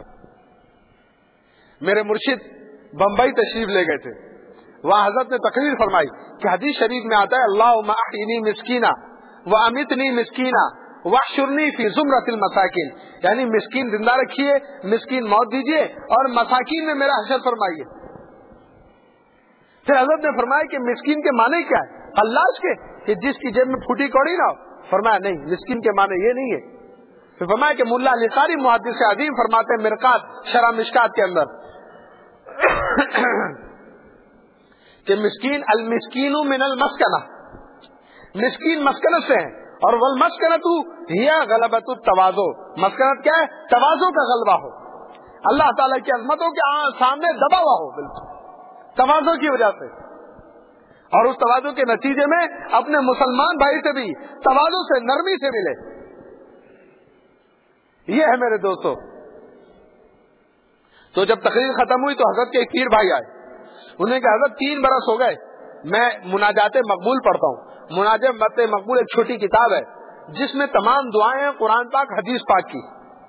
میرے مرشد بمبئی تشریف لے گئے تھے، وہاں حضرت نے تقریر فرمائی کہ حدیث شریف میں آتا ہے اللہم احینی مسکینہ وامیتنی مسکینہ واحشرنی فی زمرۃ المساکین، یعنی مسکین زندہ رکھیے، مسکین موت دیجیے، اور مساکین میں میرا حشر فرمائیے. پھر حضرت نے فرمایا کہ مسکین کے معنی کیا ہے؟ قلاش کے، کہ جس کی جیب میں پھوٹی کوڑی نہ ہو. فرمایا نہیں، مسکین کے معنی یہ نہیں ہے. پھر فرمایا کہ ملا علی قاری محدث عظیم فرماتے ہیں مرقات شرح مشکات کے اندر کہ مسکین المسکین من المسکنہ، مسکین مسکنت سے ہے. اور والمسکنۃ ہی غلبۃ التواضع، مسکنت کیا ہے؟ تواضع کا غلبہ ہو، اللہ تعالیٰ کی عظمتوں کے سامنے دبا ہوا ہو بالکل تواضع کی وجہ سے. اور اس تواضع کے نتیجے میں اپنے مسلمان بھائی سے بھی تواضع سے، نرمی سے ملے. یہ ہے میرے دوستو. تو جب تقریر ختم ہوئی تو حضرت کے ایک پیر بھائی آئے. انہیں کہا حضرت تین برس ہو گئے میں مناجات مقبول پڑھتا ہوں. مناجات مقبول ایک چھوٹی کتاب ہے جس میں تمام دعائیں ہیں قرآن پاک حدیث پاک کی.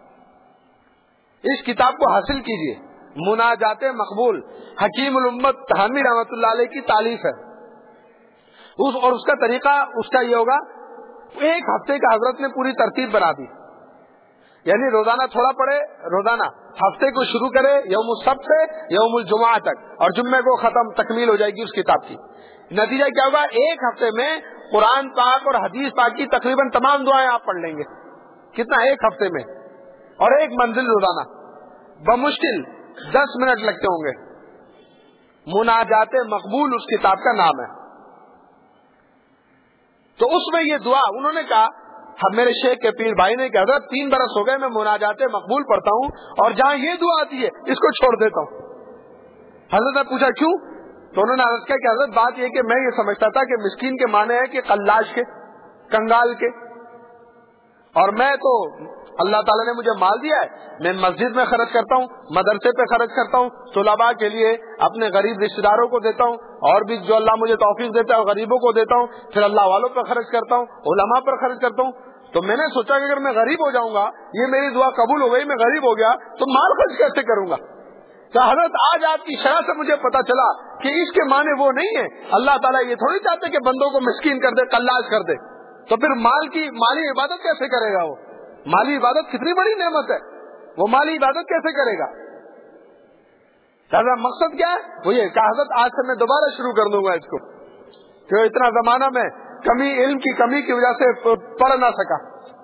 اس کتاب کو حاصل کیجئے. مناجات مقبول حکیم الامت تحامی رحمۃ اللہ علیہ کی تالیف ہے. اس اور اس کا طریقہ اس کا یہ ہوگا، ایک ہفتے کا حضرت نے پوری ترتیب بنا دی. یعنی روزانہ تھوڑا پڑھے، روزانہ ہفتے کو شروع کرے یوم السبت سے یوم الجمعہ تک، اور جمعے کو ختم تکمیل ہو جائے گی اس کتاب کی. نتیجہ کیا ہوگا؟ ایک ہفتے میں قرآن پاک اور حدیث پاک کی تقریباً تمام دعائیں آپ پڑھ لیں گے. کتنا؟ ایک ہفتے میں. اور ایک منزل روزانہ، بمشکل دس منٹ لگتے ہوں گے. مناجات مقبول اس کتاب کا نام ہے. تو اس میں یہ دعا انہوں نے کہا، ہم میرے شیخ کے پیر بھائی نے کہا حضرت تین برس ہو گئے میں مناجات مقبول پڑھتا ہوں اور جہاں یہ دعا آتی ہے اس کو چھوڑ دیتا ہوں. حضرت نے پوچھا کیوں؟ تو انہوں نے عرض کیا کہ حضرت بات یہ کہ میں یہ سمجھتا تھا کہ مسکین کے معنی ہے کہ قلاش کے، کنگال کے، اور میں تو اللہ تعالیٰ نے مجھے مال دیا ہے، میں مسجد میں خرچ کرتا ہوں، مدرسے پہ خرچ کرتا ہوں، طلباء کے لیے اپنے غریب رشتے داروں کو دیتا ہوں، اور بھی جو اللہ مجھے توفیق دیتا ہے غریبوں کو دیتا ہوں، پھر اللہ والوں پر خرچ کرتا ہوں، علماء پر خرچ کرتا ہوں. تو میں نے سوچا کہ اگر میں غریب ہو جاؤں گا, یہ میری دعا قبول ہو گئی, میں غریب ہو گیا, تو مال خرچ کیسے کروں گا؟ تو حضرت آج آپ کی شرح سے مجھے پتا چلا کہ اس کے معنی وہ نہیں ہے. اللہ تعالیٰ یہ تھوڑی چاہتے کہ بندوں کو مسکین کر دے, قلاش کر دے. تو پھر مال کی مالی عبادت کیسے کرے گا؟ وہ مالی عبادت کتنی بڑی نعمت ہے, وہ مالی عبادت کیسے کرے گا؟ مقصد کیا ہے؟ وہ یہ کہ حضرت آج سے میں دوبارہ شروع کر دوں گا اس کو, کہ اتنا زمانہ میں کمی, علم کی کمی کی وجہ سے پڑھ نہ سکا.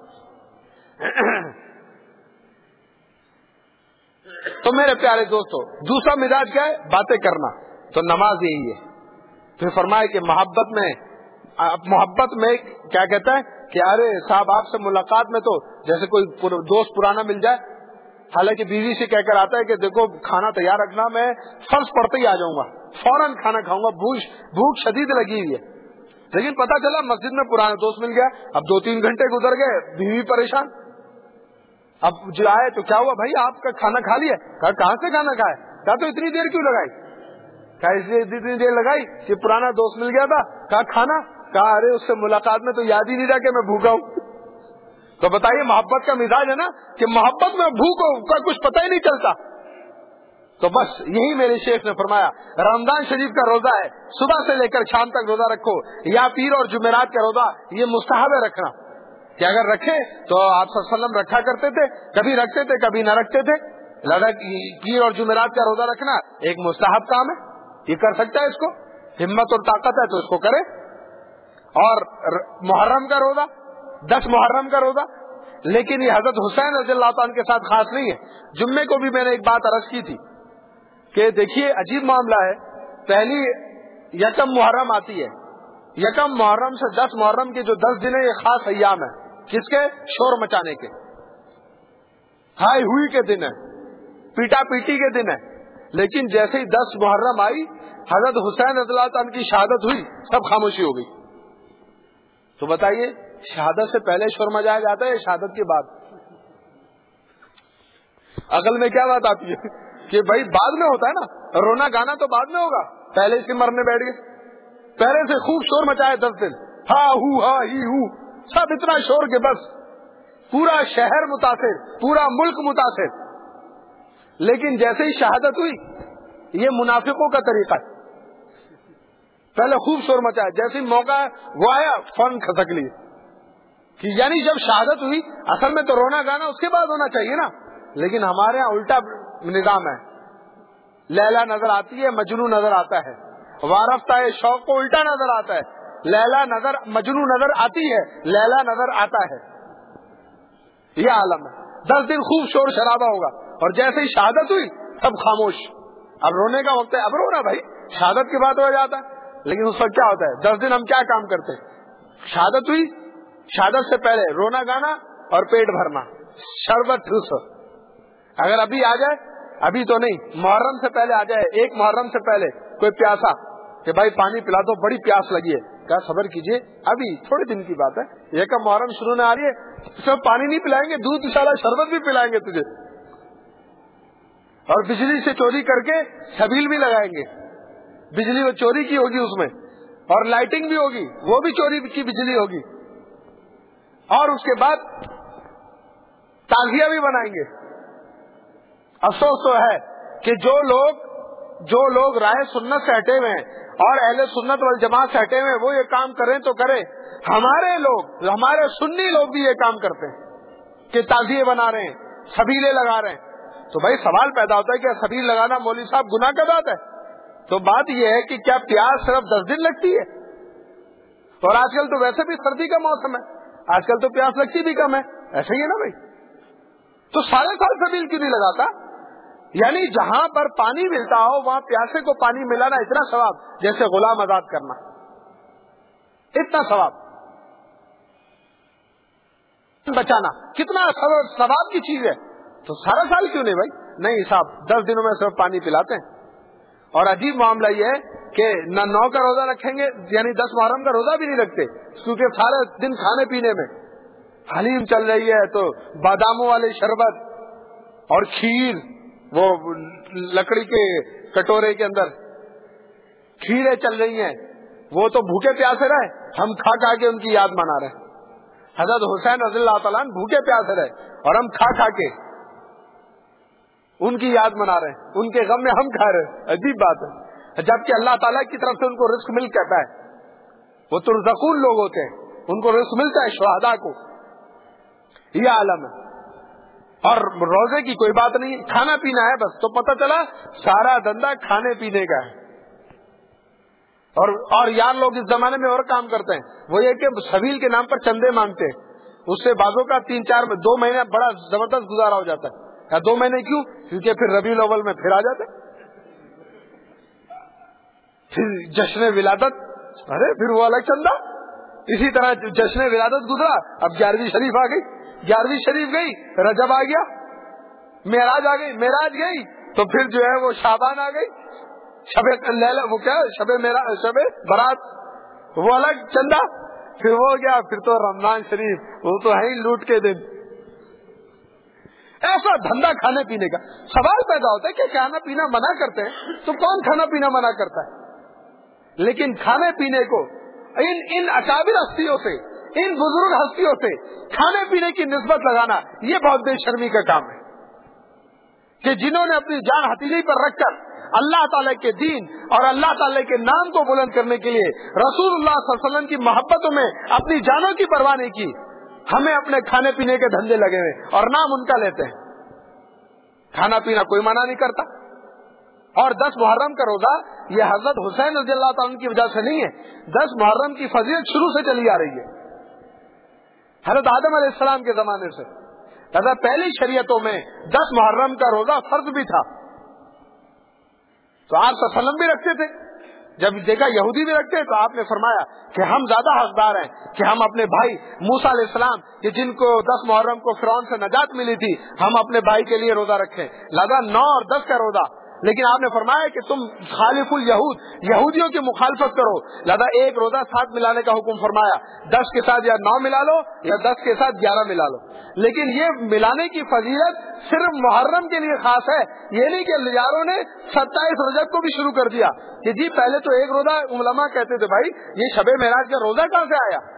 تو میرے پیارے دوستو, دوسرا مزاج کیا ہے؟ باتیں کرنا. تو نماز یہی ہے. پھر فرمائے کہ محبت میں محبت میں کیا کہتا ہے کہ ارے صاحب آپ سے ملاقات میں تو جیسے کوئی دوست پرانا مل جائے, حالانکہ بیوی سے کہہ کر آتا ہے کہ دیکھو کھانا تیار رکھنا, میں فرض پڑتے ہی آ جاؤں گا, فوراً کھانا کھاؤں گا, بھوک بھوک شدید لگی ہوئی ہے. لیکن پتا چلا مسجد میں پرانا دوست مل گیا, اب دو تین گھنٹے گزر گئے, بیوی پریشان. اب جو آئے تو کیا ہوا بھائی آپ کا کھانا کھا لیا؟ کہا کہاں سے کھانا کھائے؟ کہا تو اتنی دیر کیوں لگائی؟ کہا اس لیے اتنی دیر لگائی کہ پرانا دوست مل گیا تھا. کہا کھانا؟ کہا ارے اس سے ملاقات میں تو یاد ہی نہیں رہا کہ میں بھوکا ہوں. تو بتائیے محبت کا مزاج ہے نا کہ محبت میں بھوک کا کچھ پتہ ہی نہیں چلتا. تو بس یہی میرے شیخ نے فرمایا, رمضان شریف کا روزہ ہے, صبح سے لے کر شام تک روزہ رکھو, یا پیر اور جمعرات کا روزہ, یہ مستحب ہے رکھنا. کہ اگر رکھے تو آپ صلی اللہ علیہ وسلم رکھا کرتے تھے, کبھی رکھتے تھے کبھی نہ رکھتے تھے. لگا پیر اور جمعرات کا روزہ رکھنا ایک مستحب کام ہے, یہ کر سکتا ہے, اس کو ہمت اور طاقت ہے تو اس کو کرے. اور محرم کا روزہ, دس محرم کا روزہ, لیکن یہ حضرت حسین رضی اللہ تعالیٰ کے ساتھ خاص نہیں ہے. جمعے کو بھی میں نے ایک بات عرض کی تھی کہ دیکھیے عجیب معاملہ ہے. پہلی یکم محرم آتی ہے, یکم محرم سے دس محرم کے جو دس دن ہیں یہ خاص ایام ہیں. کس کے؟ شور مچانے کے, ہائی ہوئی کے دن ہے, پیٹا پیٹی کے دن ہے. لیکن جیسے ہی دس محرم آئی, حضرت حسین رضی اللہ تعالیٰ کی شہادت ہوئی, سب خاموشی ہو گئی. تو بتائیے شہادت سے پہلے شور مچایا جاتا ہے یا شہادت کے بعد؟ عقل میں کیا بات آتی ہے کہ بھائی بعد میں ہوتا ہے نا, رونا گانا تو بعد میں ہوگا, پہلے سے مرنے بیٹھ گئے, پہلے سے خوب شور مچایا دس دن, ہا ہو ہا ہی ہو, سب اتنا شور کے بس پورا شہر متاثر, پورا ملک متاثر. لیکن جیسے ہی شہادت ہوئی, یہ منافقوں کا طریقہ ہے, پہلے خوب شور مچایا, جیسے ہی موقع وہ آیا فن کھسک لیے. کہ یعنی جب شہادت ہوئی, اصل میں تو رونا گانا اس کے بعد ہونا چاہیے نا, لیکن ہمارے یہاں الٹا نظام ہے. لیلا نظر آتی ہے, مجنو نظر آتا ہے, وارفتہ شوق کو الٹا نظر آتا ہے. لیلا نظر مجنو نظر آتی ہے, لیلا نظر آتا ہے. یہ عالم ہے. دس دن خوب شور شرابہ ہوگا, اور جیسے ہی شہادت ہوئی سب خاموش. اب رونے کا وقت ہے, اب رونا بھائی, شہادت کے بعد ہو جاتا ہے. لیکن اس وقت کیا ہوتا ہے, دس دن ہم کیا کام کرتے ہیں؟ شہادت ہوئی, شہادت سے پہلے رونا گانا اور پیٹ بھرنا, شربت ٹھوس. اگر ابھی آ جائے, ابھی تو نہیں, محرم سے پہلے آ جائے, ایک محرم سے پہلے کوئی پیاسا کہ بھائی پانی پلا دو, بڑی پیاس لگی ہے, کیا صبر کیجیے, ابھی تھوڑے دن کی بات ہے, ایک محرم شروع میں آ رہی ہے, صرف پانی نہیں پلائیں گے, دودھ انشاءاللہ شربت بھی پلائیں گے تجھے, اور بجلی سے چوری کر کے سبیل بھی لگائیں گے. بجلی وہ چوری کی ہوگی اس میں, اور لائٹنگ بھی ہوگی, وہ بھی چوری کی بجلی ہوگی, اور اس کے بعد تازیہ بھی بنائیں گے. افسوس تو ہے کہ جو لوگ جو لوگ رائے سنت سے ہٹے ہوئے ہیں اور اہل سنت والجماعت سے ہٹے ہوئے ہیں, وہ یہ کام کریں تو کریں. ہمارے لوگ, ہمارے سنی لوگ بھی یہ کام کرتے ہیں کہ تازیے بنا رہے ہیں, سبیلے لگا رہے ہیں. تو بھائی سوال پیدا ہوتا ہے کہ سبیل لگانا مولوی صاحب گناہ کا بات ہے؟ تو بات یہ ہے کہ کیا پیاس صرف دس دن لگتی ہے؟ اور آج کل تو ویسے بھی سردی کا موسم ہے, آج کل تو پیاس لگتی بھی کم ہے, ایسا ہی ہے نا بھائی. تو سارے سال سبیل کیوں نہیں لگاتا؟ یعنی جہاں پر پانی ملتا ہو وہاں پیاسے کو پانی ملانا اتنا ثواب, جیسے غلام آزاد کرنا, اتنا ثواب. بچانا کتنا ثواب کی چیز ہے, تو سارا سال کیوں نہیں بھائی؟ نہیں صاحب, دس دنوں میں صرف پانی پلاتے ہیں. اور عجیب معاملہ یہ ہے کہ نہ نو کا روزہ رکھیں گے, یعنی دس محرم کا روزہ بھی نہیں رکھتے, کیونکہ سارے دن کھانے پینے میں, حلیم چل رہی ہے تو باداموں والے شربت اور کھیر, وہ لکڑی کے کٹورے کے اندر کھیریں چل رہی ہیں, وہ تو بھوکے پیاسے رہے, ہم کھا کھا کے ان کی یاد منا رہے ہیں. حضرت حسین رضی اللہ تعالیٰ عنہ بھوکے پیاسے رہے اور ہم کھا کھا کے ان کی یاد منا رہے ہیں، ان کے غم میں ہم کھا رہے ہیں. عجیب بات ہے، جبکہ اللہ تعالیٰ کی طرف سے ان کو رزق مل کہتا ہے، وہ ترزقون لوگ ہوتے ہیں، ان کو رزق ملتا ہے شہداء کو. یہ عالم ہے. اور روزے کی کوئی بات نہیں، کھانا پینا ہے بس. تو پتہ چلا سارا دھندا کھانے پینے کا ہے. اور اور یار لوگ اس زمانے میں اور کام کرتے ہیں، وہ یہ کہ سبیل کے نام پر چندے مانگتے ہیں، اس سے بازوں کا تین چار دو مہینے بڑا زبردست گزارا ہو جاتا ہے. یا دو مہینے کیوں؟ کیونکہ پھر ربیع الاول میں پھر آ جاتے، پھر جشن ولادت، ارے پھر وہ الگ چندہ. اسی طرح جشن ولادت گزرا، اب گیارہویں شریف آ گئی، گیارہویں شریف گئی، رجب آ گیا، معراج آ گئی، معراج گئی تو پھر جو ہے وہ شعبان آ گئی، شب لیلہ وہ کیا شب معراج شب برات وہ الگ چندہ، پھر وہ گیا، پھر تو رمضان شریف وہ تو ہے ہی لوٹ کے دن. ایسا دھندا کھانے پینے کا. سوال پیدا ہوتا ہے کہ کھانا پینا منع کرتے ہیں تو کون کھانا پینا منع کرتا ہے؟ لیکن کھانے پینے کو ان ان اکابر ہستیوں سے، ان بزرگ ہستیوں سے کھانے پینے کی نسبت لگانا یہ بہت بے شرمی کا کام ہے، کہ جنہوں نے اپنی جان ہتھیلی پر رکھ کر اللہ تعالیٰ کے دین اور اللہ تعالیٰ کے نام کو بلند کرنے کے لیے رسول اللہ صلی اللہ علیہ وسلم کی محبتوں میں اپنی جانوں کی پرواہ نہیں کی، ہمیں اپنے کھانے پینے کے دھندے لگے ہوئے اور نام ان کا لیتے ہیں. کھانا پینا کوئی منع نہیں کرتا. اور دس محرم کا روزہ یہ حضرت حسین رضی اللہ تعالیٰ کی وجہ سے نہیں ہے، دس محرم کی فضیلت شروع سے چلی آ رہی ہے، حضرت آدم علیہ السلام کے زمانے سے. حضرت پہلی شریعتوں میں دس محرم کا روزہ فرض بھی تھا، تو آپ صلی اللہ علیہ وسلم بھی رکھتے تھے. جب دیکھا یہودی بھی رکھتے تو آپ نے فرمایا کہ ہم زیادہ حقدار ہیں کہ ہم اپنے بھائی موسیٰ علیہ السلام کہ جن کو دس محرم کو فرعون سے نجات ملی تھی، ہم اپنے بھائی کے لیے روزہ رکھیں، لگا نو اور دس کا روزہ. لیکن آپ نے فرمایا کہ تم خالف الیہود، یہودیوں کی مخالفت کرو، لگا ایک روزہ ساتھ ملانے کا حکم فرمایا، دس کے ساتھ یا نو ملا لو یا دس کے ساتھ گیارہ ملا لو. لیکن یہ ملانے کی فضیلت صرف محرم کے لیے خاص ہے، یہ نہیں کہ یاروں نے ستائیس رجب کو بھی شروع کر دیا کہ جی پہلے تو ایک روزہ. علماء کہتے تھے بھائی یہ شب معراج کا روزہ کہاں سے آیا؟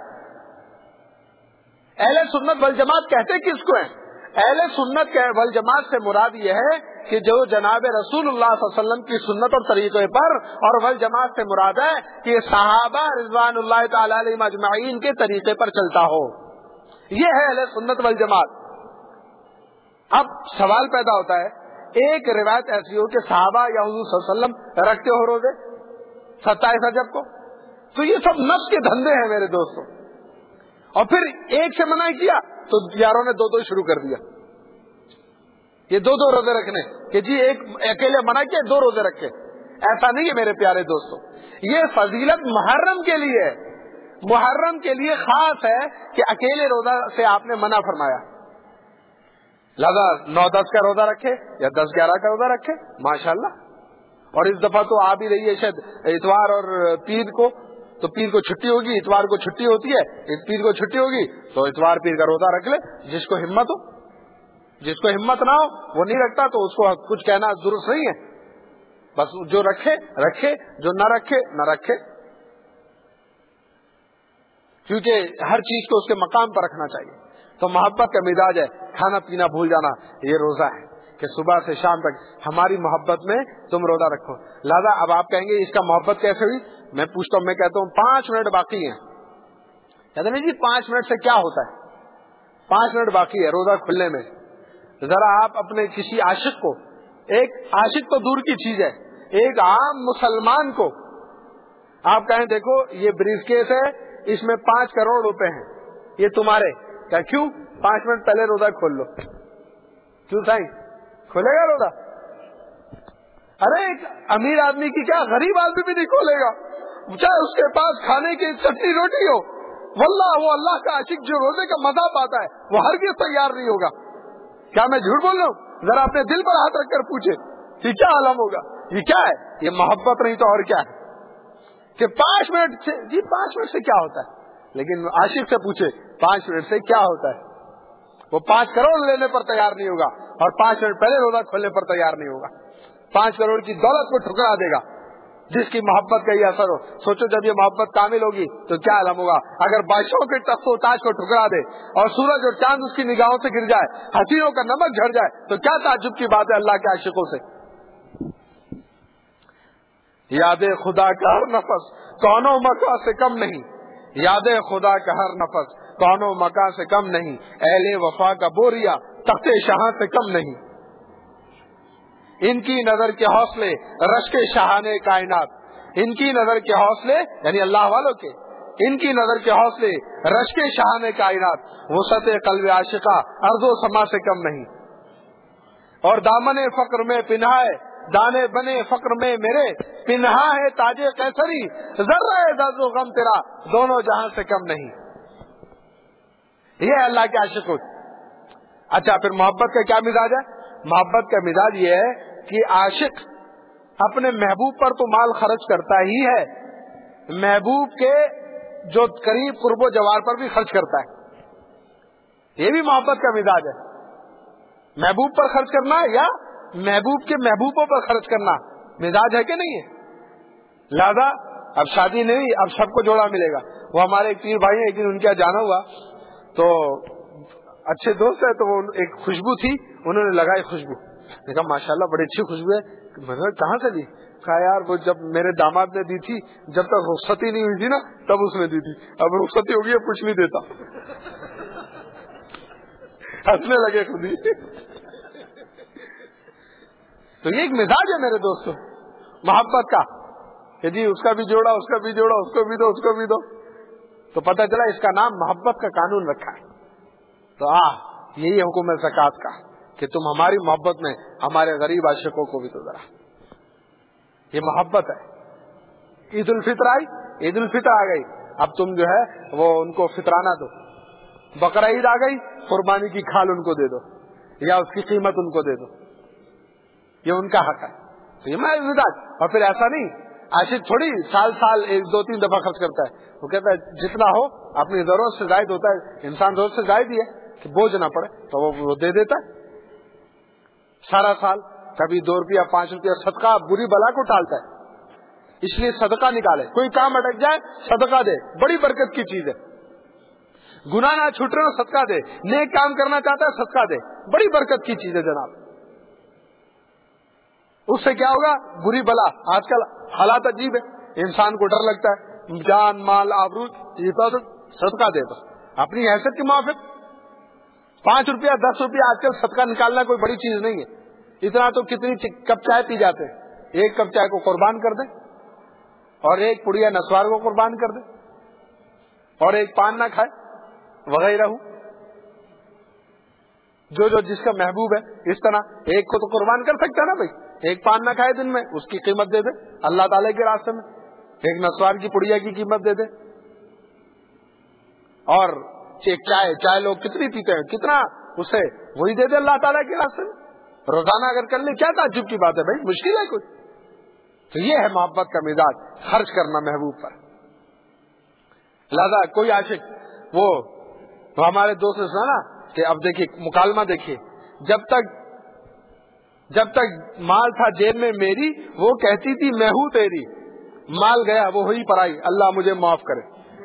اہل سنت والجماعت کہتے کس کو ہیں؟ اہل سنت والجماعت سے مراد یہ ہے کہ جو جناب رسول اللہ صلی اللہ علیہ وسلم کی سنت اور طریقے پر، اور والجماعت سے مراد ہے کہ صحابہ رضوان اللہ تعالی علیہم اجمعین کے طریقے پر چلتا ہو. یہ ہے اہل سنت والجماعت. اب سوال پیدا ہوتا ہے، ایک روایت ایسی ہو کہ صحابہ یا حضور صلی اللہ علیہ وسلم رکھتے ہو روزے ستائیس رجب کو، تو یہ سب نفس کے دھندے ہیں میرے دوستوں. اور پھر ایک سے منع کیا تو یاروں نے دو دو شروع کر دیا، یہ دو دو روزے رکھنے کہ جی ایک اکیلے منع کیا دو روزے رکھے. ایسا نہیں ہے میرے پیارے دوستوں، یہ فضیلت محرم کے لیے، محرم کے لیے خاص ہے کہ اکیلے روزہ سے آپ نے منع فرمایا. لگا نو دس کا روزہ رکھے یا دس گیارہ کا روزہ رکھے ماشاءاللہ. اور اس دفعہ تو آ بھی رہی ہے شاید اتوار اور پیر کو، تو پیر کو چھٹی ہوگی، اتوار کو چھٹی ہوتی ہے، اس پیر کو چھٹی ہوگی تو اتوار پیر کا روزہ رکھ لے. جس کو ہمت ہو، جس کو ہمت نہ ہو وہ نہیں رکھتا، تو اس کو کچھ کہنا درست نہیں ہے. بس جو رکھے رکھے، جو نہ رکھے نہ رکھے، کیونکہ ہر چیز کو اس کے مقام پر رکھنا چاہیے. تو محبت کا مزاج ہے، کھانا پینا بھول جانا یہ روزہ ہے کہ صبح سے شام تک ہماری محبت میں تم روزہ رکھو. لہذا اب آپ کہیں گے اس کا محبت کیسے ہوئی؟ میں پوچھتا ہوں، میں کہتا ہوں پانچ منٹ باقی ہیں. کہتے نہیں جی پانچ منٹ سے کیا ہوتا ہے؟ پانچ منٹ باقی ہے روزہ کھلنے میں. ذرا آپ اپنے کسی عاشق کو، ایک عاشق تو دور کی چیز ہے، ایک عام مسلمان کو آپ کہیں دیکھو یہ بریف کیس ہے، اس میں پانچ کروڑ روپے ہیں، یہ تمہارے. کہ کیوں؟ پانچ منٹ پہلے روزہ کھول لو. کیوں سائیں کھولے گا روزہ؟ ارے ایک امیر آدمی کی کیا، غریب آدمی بھی نہیں کھولے گا، چاہے اس کے پاس کھانے کی چٹنی روٹی ہو. واللہ وہ اللہ کا عاشق جو روزے کا مزہ پاتا ہے وہ ہرگز تیار نہیں ہوگا. کیا میں جھوٹ بول رہا ہوں؟ ذرا اپنے دل پر ہاتھ رکھ کر پوچھے کہ کیا عالم ہوگا. یہ کیا ہے؟ یہ محبت نہیں تو اور کیا ہے کہ پانچ منٹ سے، جی پانچ منٹ سے کیا ہوتا ہے؟ لیکن عاشق سے پوچھے پانچ منٹ سے کیا ہوتا ہے؟ وہ پانچ کروڑ لینے پر تیار نہیں ہوگا اور پانچ منٹ پہلے روزہ کھولنے پر تیار نہیں ہوگا. پانچ کروڑ کی دولت کو ٹھکرا دے گا جس کی محبت کا یہ اثر ہو. سوچو جب یہ محبت کامل ہوگی تو کیا عالم ہوگا. اگر بادشاہوں کے تخت و تاج کو ٹھکرا دے اور سورج اور چاند اس کی نگاہوں سے گر جائے, حسینوں کا نمک جھڑ جائے, تو کیا تعجب کی بات ہے اللہ کے عاشقوں سے. یاد خدا کا ہر نفس کونوں مکہ سے کم نہیں, یاد خدا کا ہر نفس کونوں مکہ سے کم نہیں, اہل وفا کا بوریا تخت شاہ سے کم نہیں. ان کی نظر کے حوصلے رشک شاہانے کائنات, ان کی نظر کے حوصلے یعنی اللہ والوں کے, ان کی نظر کے حوصلے رشک شاہانے کائنات, وسعت قلب عاشقہ ارض و سما سے کم نہیں. اور دامن فقر میں پنہائے دانے بنے فقر میں میرے, پنہا ہے تاج قیصری ذرہ درد و غم تیرا دونوں جہاں سے کم نہیں. یہ اللہ کے عاشق. اچھا پھر محبت کا کیا مزاج ہے؟ محبت کا مزاج یہ ہے کہ عاشق اپنے محبوب پر تو مال خرچ کرتا ہی ہے, محبوب کے جو قریب قرب و جوار پر بھی خرچ کرتا ہے. یہ بھی محبت کا مزاج ہے, محبوب پر خرچ کرنا یا محبوب کے محبوبوں پر خرچ کرنا مزاج ہے کہ نہیں ہے. لہذا اب شادی نہیں, اب سب کو جوڑا ملے گا. وہ ہمارے ایک پیر بھائی ہیں, ایک دن ان کے جانا ہوا تو اچھے دوست ہے, تو وہ ایک خوشبو تھی, انہوں نے لگائی خوشبو, میں کہا ماشاءاللہ بڑی اچھی خوشبو ہے. میں نے کہاں سے لی؟ کہا یار وہ جب میرے داماد نے دی تھی, جب تک رخصتی نہیں ہوئی تھی نا تب اس نے دی تھی, اب رخصتی ہو گئی ہے کچھ نہیں دیتا. ہنسنے لگے خود ہی. تو یہ ایک مزاج ہے میرے دوستوں محبت کا کہ جی اس کا بھی جوڑا, اس کا بھی جوڑا, اس کو بھی دو, اس کو بھی دو. تو پتہ چلا اس کا نام محبت کا قانون رکھا ہے. تو آ یہی حکم ہے زکوٰۃ کا کہ تم ہماری محبت میں ہمارے غریب عاشقوں کو بھی تو ذرا, یہ محبت ہے. عید الفطر آئی, عید الفطر آ گئی, اب تم جو ہے وہ ان کو فطرانہ دو. بقرہ عید آ گئی, قربانی کی کھال ان کو دے دو یا اس کی قیمت ان کو دے دو, یہ ان کا حق ہے. تو یہ میں مزاج. اور پھر ایسا نہیں, عاشق تھوڑی سال سال ایک دو تین دفعہ خرچ کرتا ہے. وہ کہتا ہے جتنا ہو اپنی ضرورت سے زائد ہوتا ہے, انسان ضرورت سے زائد ہی ہے کہ بوجھ نہ پڑے, تو وہ دے دیتا ہے سارا سال. کبھی دو روپیہ پانچ روپیہ صدقہ بری بلا کو ٹالتا ہے, اس لیے صدقہ نکالے. کوئی کام اٹک جائے صدقہ دے, بڑی برکت کی چیز ہے. گناہ نہ چھوٹ رہے ہو صدقہ دے, نیک کام کرنا چاہتا ہے صدقہ دے, بڑی برکت کی چیز ہے جناب. اس سے کیا ہوگا؟ بری بلا. آج کل حالات عجیب ہے, انسان کو ڈر لگتا ہے جان مال آبرو, صدقہ دے دو اپنی حیثیت کے موافق. پانچ روپیہ دس روپیہ آج کل صدقہ نکالنا کوئی بڑی چیز نہیں ہے. اتنا تو کتنی کپ چائے پی جاتے ہیں, ایک کپ چائے کو قربان کر دیں اور ایک پڑیا نسوار کو قربان کر دیں اور ایک پان نہ کھائے وغیرہ. جو جو جس کا محبوب ہے اس طرح ایک کو تو قربان کر سکتا ہے نا بھائی, ایک پان نہ کھائے دن میں, اس کی قیمت دے دے اللہ تعالی کے راستے میں. ایک نسوار کی پڑیا کی قیمت دے دے. اور ایک چائے, چائے لوگ کتنی پیتے ہیں, کتنا اسے وہی دے دے اللہ تعالیٰ کے راستے میں. روزانہ اگر کر لیں کیا تعجب کی بات ہے بھائی, مشکل ہے کچھ. تو یہ ہے محبت کا مزاج, خرچ کرنا محبوب پر. لہذا کوئی عاشق وہ ہمارے دوست نے سنا نا کہ اب دیکھیے مکالمہ دیکھیے, جب تک جب تک مال تھا جیب میں میری وہ کہتی تھی میں ہوں تیری, مال گیا وہ ہوئی پرائی اللہ مجھے معاف کرے.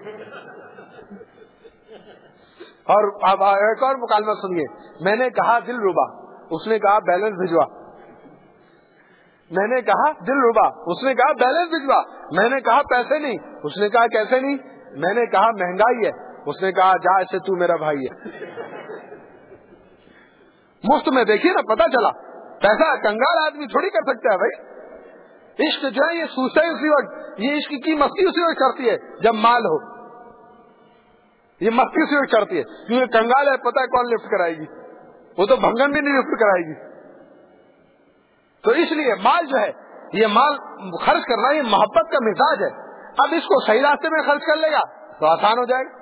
اور اب ایک اور مکالمہ سنیے. میں نے کہا دل ربا, اس نے کہا بیلنس بھجوا. میں نے کہا دل ربا, اس نے کہا بیلنس بھجوا. میں نے کہا پیسے نہیں, اس نے کہا کیسے نہیں. میں نے کہا مہنگائی ہے, اس نے کہا جا ایسے تو میرا بھائی ہے. مفت میں دیکھیے نا, پتا چلا پیسہ کنگال آدمی تھوڑی کر سکتا ہے بھائی. عشق جو ہے یہ سوچتا ہے اسی وقت, یہ عشق کی مستی اسی وقت چڑھتی ہے جب مال ہو. یہ مستی اسی وقت چڑھتی ہے کیونکہ کنگال ہے, پتا ہے کون لفٹ کرائے گی, وہ تو بھنگن بھی نہیں لفٹ کرائے گی. تو اس لیے مال جو ہے یہ مال خرچ کرنا یہ محبت کا مزاج ہے. اب اس کو صحیح راستے میں خرچ کر لے گا تو آسان ہو جائے گا.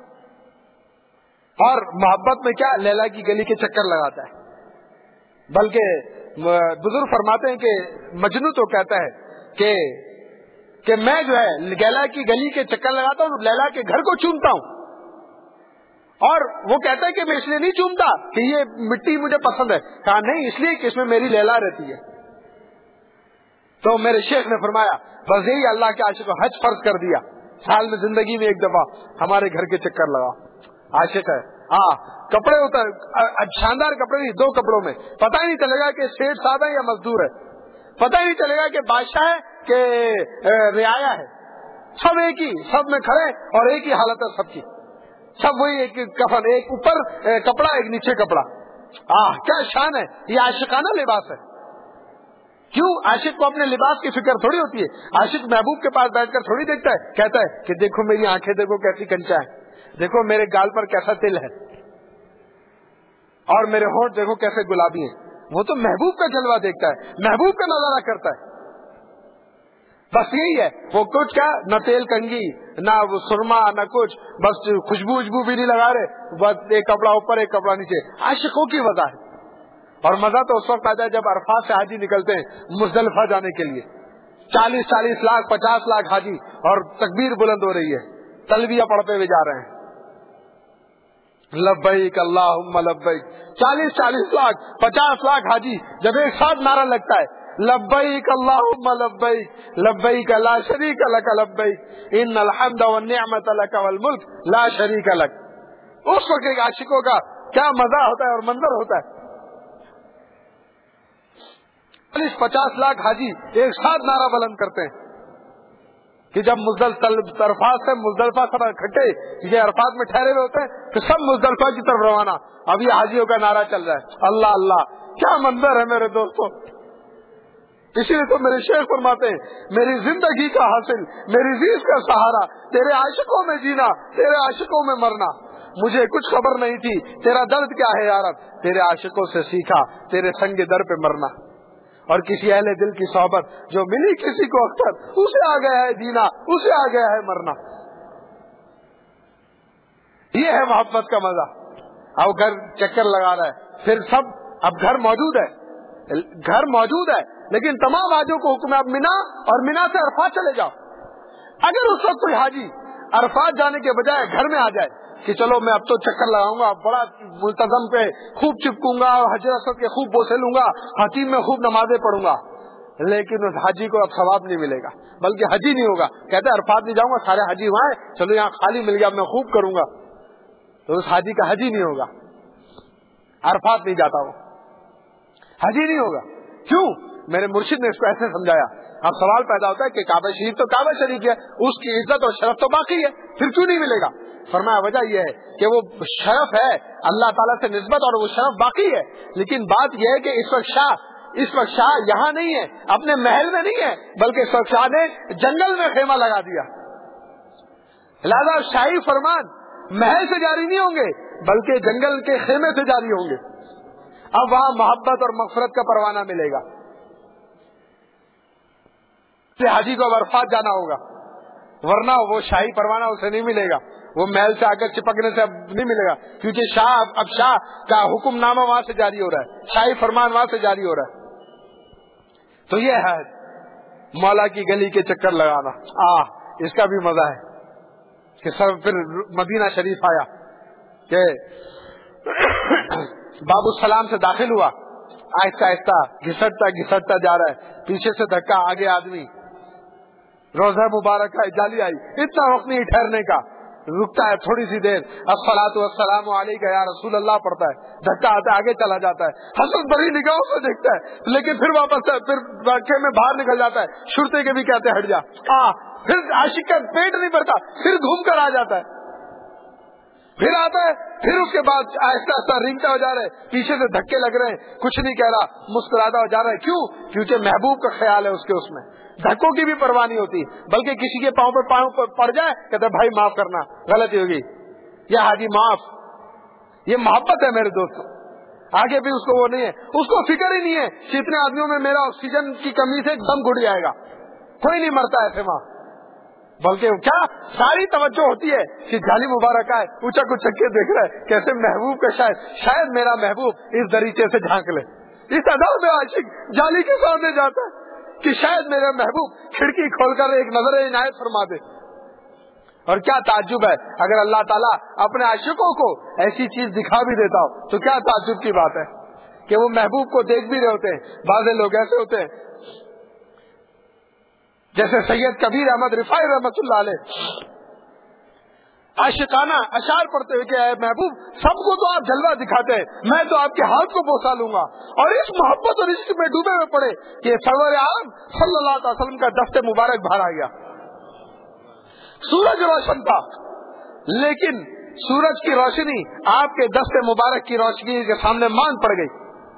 اور محبت میں کیا لیلا کی گلی کے چکر لگاتا ہے. بلکہ بزرگ فرماتے ہیں کہ مجنو تو کہتا ہے کہ کہ میں جو ہے لیلا کی گلی کے چکر لگاتا ہوں, لیلا کے گھر کو چومتا ہوں. اور وہ کہتا ہے کہ میں اس لیے نہیں چومتا کہ یہ مٹی مجھے پسند ہے. کہا نہیں, اس لیے کہ اس میں میری لیلا رہتی ہے. تو میرے شیخ نے فرمایا بس یہی اللہ کے عاشق کو حج فرض کر دیا، سال میں زندگی میں ایک دفعہ ہمارے گھر کے چکر لگا، عاشق ہے۔ ہاں کپڑے ہوتا ہے شاندار کپڑے نہیں، دو کپڑوں میں پتہ ہی نہیں چلے گا کہ سیٹ صاحب ہے یا مزدور ہے، پتہ ہی نہیں چلے گا کہ بادشاہ ہے کہ رعایا ہے، سب ایک ہی، سب میں کھڑے اور ایک ہی حالت ہے سب کی، سب وہی ایک کفن، ایک اوپر کپڑا ایک نیچے کپڑا۔ آہ کیا شان ہے، یہ عاشقانہ لباس ہے۔ کیوں؟ عاشق کو اپنے لباس کی فکر تھوڑی ہوتی ہے، عاشق محبوب کے پاس بیٹھ کر تھوڑی دیکھتا ہے، کہتا ہے کہ دیکھو میری آنکھیں دیکھو کیسی کنچا ہے، دیکھو میرے گال پر کیسا تل ہے اور میرے ہونٹ دیکھو کیسے گلابی ہیں۔ وہ تو محبوب کا جلوہ دیکھتا ہے، محبوب کا نظارہ کرتا ہے، بس یہی ہے۔ وہ کچھ کیا، نہ تیل کنگھی نہ وہ سرما نہ کچھ، بس خوشبو وشبو بھی نہیں لگا رہے، بس ایک کپڑا اوپر ایک کپڑا نیچے۔ عاشقوں کی وجہ ہے، اور مزہ تو اس وقت آتا ہے جب عرفات سے حاجی نکلتے ہیں مزدلفہ جانے کے لیے، چالیس چالیس لاکھ پچاس لاکھ حاجی، اور تکبیر بلند ہو رہی ہے، تلبیہ پڑھتے ہوئے جا رہے ہیں، لبیک اللہم لبیک، چالیس چالیس لاکھ پچاس لاکھ حاجی جب ایک ساتھ نعرہ لگتا ہے لبیک اللہم لبیک لبیک لا شریک لک لبیک ان الحمد والنعمت لک والملک لا شریک لک، اس وقت ایک عاشقوں کا کیا مزہ ہوتا ہے اور منظر ہوتا ہے۔ چالیس پچاس لاکھ حاجی ایک ساتھ نعرہ بلند کرتے ہیں کہ جب مزدلفہ عرفات سے مزدلفہ سب اکٹھے یہ عرفات میں ٹھہرے ہوئے ہوتے ہیں کہ سب مزدلفہ کی طرف روانہ، اب یہ حاجیوں کا نعرہ چل رہا ہے، اللہ اللہ کیا منظر ہے میرے دوستوں۔ اسی لیے تو میرے شیخ فرماتے ہیں میری زندگی کا حاصل، میری ریز کا سہارا، تیرے عاشقوں میں جینا، تیرے عاشقوں میں مرنا، مجھے کچھ خبر نہیں تھی تیرا درد کیا ہے یارب، تیرے عاشقوں سے سیکھا تیرے سنگ در پہ مرنا، اور کسی اہل دل کی صحبت جو ملی کسی کو اختر، اسے آ گیا ہے جینا، اسے آ گیا ہے مرنا۔ یہ ہے محبت کا مزہ۔ اب گھر چکر لگا رہا ہے، پھر سب اب گھر موجود ہے، گھر موجود ہے لیکن تمام حاجیوں کو حکم ہے اب مینا اور مینا سے عرفات چلے جاؤ۔ اگر اس وقت کوئی حاجی عرفات جانے کے بجائے گھر میں آ جائے کہ چلو میں اب تو چکر لگاؤں گا، بڑا ملتزم پہ خوب چپکوں گا، حجر اسود کے خوب بوسے لوں گا، حتیم میں خوب نمازیں پڑھوں گا، لیکن اس حاجی کو اب ثواب نہیں ملے گا، بلکہ حجی نہیں ہوگا، کہتے ہیں عرفات نہیں جاؤں گا، سارے حجی وہاں ہیں، چلو یہاں خالی مل گیا میں خوب کروں گا، تو اس حاجی کا حجی نہیں ہوگا، عرفات نہیں جاتا، وہ حجی نہیں ہوگا۔ کیوں؟ میرے مرشد نے اس کو ایسے سمجھایا۔ اب سوال پیدا ہوتا ہے کہ کعبہ شریف تو کعبہ شریف ہے، اس کی عزت اور شرف تو باقی ہے، پھر کیوں نہیں ملے گا؟ فرمایا وجہ یہ ہے کہ وہ شرف ہے اللہ تعالیٰ سے نسبت، اور وہ شرف باقی ہے، لیکن بات یہ ہے کہ اس وقت شاہ اس وقت شاہ یہاں نہیں ہے، اپنے محل میں نہیں ہے، بلکہ اس وقت شاہ نے جنگل میں خیمہ لگا دیا، لہذا شاہی فرمان محل سے جاری نہیں ہوں گے بلکہ جنگل کے خیمے سے جاری ہوں گے۔ اب وہاں محبت اور مغفرت کا پروانہ ملے گا، حاجی کو عرفات جانا ہوگا، ورنہ وہ شاہی پروانہ اسے نہیں ملے گا، وہ محل سے آ کر چپکنے سے اب نہیں ملے گا، کیونکہ شاہ اب شاہ کا حکم نامہ وہاں سے جاری ہو رہا ہے، شاہی فرمان وہاں سے جاری ہو رہا ہے۔ تو یہ ہے مولا کی گلی کے چکر لگانا، آہ اس کا بھی مزہ ہے کہ سب پھر مدینہ شریف آیا کہ باب السلام سے داخل ہوا، آہستہ آہستہ گھسٹتا گھسٹتا جا رہا ہے، پیچھے سے دھکا، آگے آدمی، روزہ مبارک ہے، جالی آئی، اتنا وقت نہیں ٹھہرنے کا، رکتا ہے تھوڑی سی دیر، الصلاۃ والسلام علیک یا رسول اللہ پڑھتا ہے، دھکا آتا ہے، آگے چلا جاتا ہے، حسد بڑی نگاہوں سے دیکھتا ہے، لیکن پھر واپس پھر دھکے میں باہر نکل جاتا ہے، شرطے کے بھی کہتے ہیں ہٹ جا، آ پھر عاشق کا پیٹ نہیں بھرتا، پھر گھوم کر آ جاتا ہے، پھر آتا ہے، پھر اس کے بعد آہستہ آہستہ رینگتا ہو جا رہا ہے، پیچھے سے دھکے لگ رہے ہیں، کچھ نہیں کہہ رہا، مسکراتا ہو جا رہا ہے، کیوں؟ کیونکہ محبوب کا خیال ہے اس کے، اس میں دھکوں کی بھی پرواہ نہیں ہوتی، بلکہ کسی کے پاؤں پر پاؤں پڑ جائے کہتے بھائی معاف کرنا، غلطی ہوگی، یا حاجی معاف، یہ محبت ہے میرے دوستوں۔ آگے بھی اس کو وہ نہیں ہے، اس کو فکر ہی نہیں ہے کہ اتنے آدمیوں میں میرا آکسیجن کی کمی سے دم گھٹ جائے گا، کوئی نہیں مرتا ایسے وہاں، بلکہ کیا ساری توجہ ہوتی ہے کہ جالی مبارک آئے، اونچا کچھ چکے دیکھ رہا ہے، کیسے محبوب کا شاید شاید میرا محبوب اس دریچے سے جھانک لے، اس ادا میں عاشق جالی کے سامنے جاتا ہے کہ شاید میرا محبوب کھڑکی کھول کر ایک نظر عنایت فرما دے۔ اور کیا تعجب ہے اگر اللہ تعالیٰ اپنے عاشقوں کو ایسی چیز دکھا بھی دیتا ہو، تو کیا تعجب کی بات ہے کہ وہ محبوب کو دیکھ بھی رہے ہوتے ہیں۔ بعض لوگ ایسے ہوتے ہیں جیسے سید کبیر احمد رفاعی رحمت اللہ علیہ عاشقانہ اشعار پڑھتے ہوئے کہ اے محبوب سب کو تو آپ جلوہ دکھاتے ہیں، میں تو آپ کے ہاتھ کو بوسا لوں گا، اور اس محبت اور عشق میں ڈوبے ہوئے پڑے کہ سرور عالم صلی اللہ علیہ وسلم کا دست مبارک باہر آ گیا۔ سورج روشن تھا لیکن سورج کی روشنی آپ کے دست مبارک کی روشنی کے سامنے مان پڑ گئی۔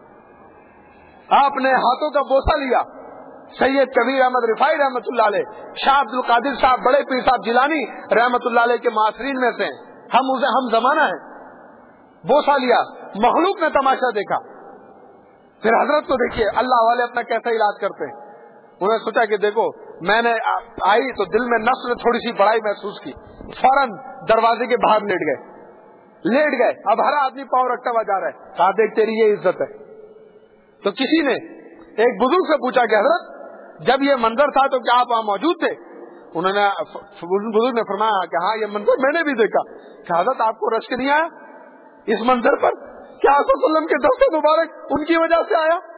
آپ نے ہاتھوں کا بوسا لیا۔ سید کبیر احمد رفاعی رحمت اللہ علیہ، شاہ عبد القادر صاحب بڑے پیر صاحب جیلانی رحمت اللہ علیہ کے معاصرین میں سے ہم اسے ہم زمانہ ہے، بوسا لیا، مخلوق نے تماشا دیکھا۔ پھر حضرت کو دیکھیے اللہ والے اپنا کیسا علاج کرتے ہیں، انہوں نے سوچا کہ دیکھو میں نے آئی تو دل میں نفس نے تھوڑی سی بڑائی محسوس کی، فوراً دروازے کے باہر لیٹ گئے لیٹ گئے اب ہر آدمی پاؤں رکھتا ہوا جا رہا ہے، کہا دیکھ تیری یہ عزت ہے۔ تو کسی نے ایک بزرگ سے پوچھا کہ حضرت جب یہ منظر تھا تو کیا آپ وہاں موجود تھے؟ انہوں نے بزرگ نے فرمایا کہ ہاں یہ منظر میں نے بھی دیکھا۔ کہ حضرت آپ کو رشک نہیں آیا اس منظر پر؟ کیا آپ صلی اللہ علیہ وسلم کے دست مبارک ان کی وجہ سے آیا؟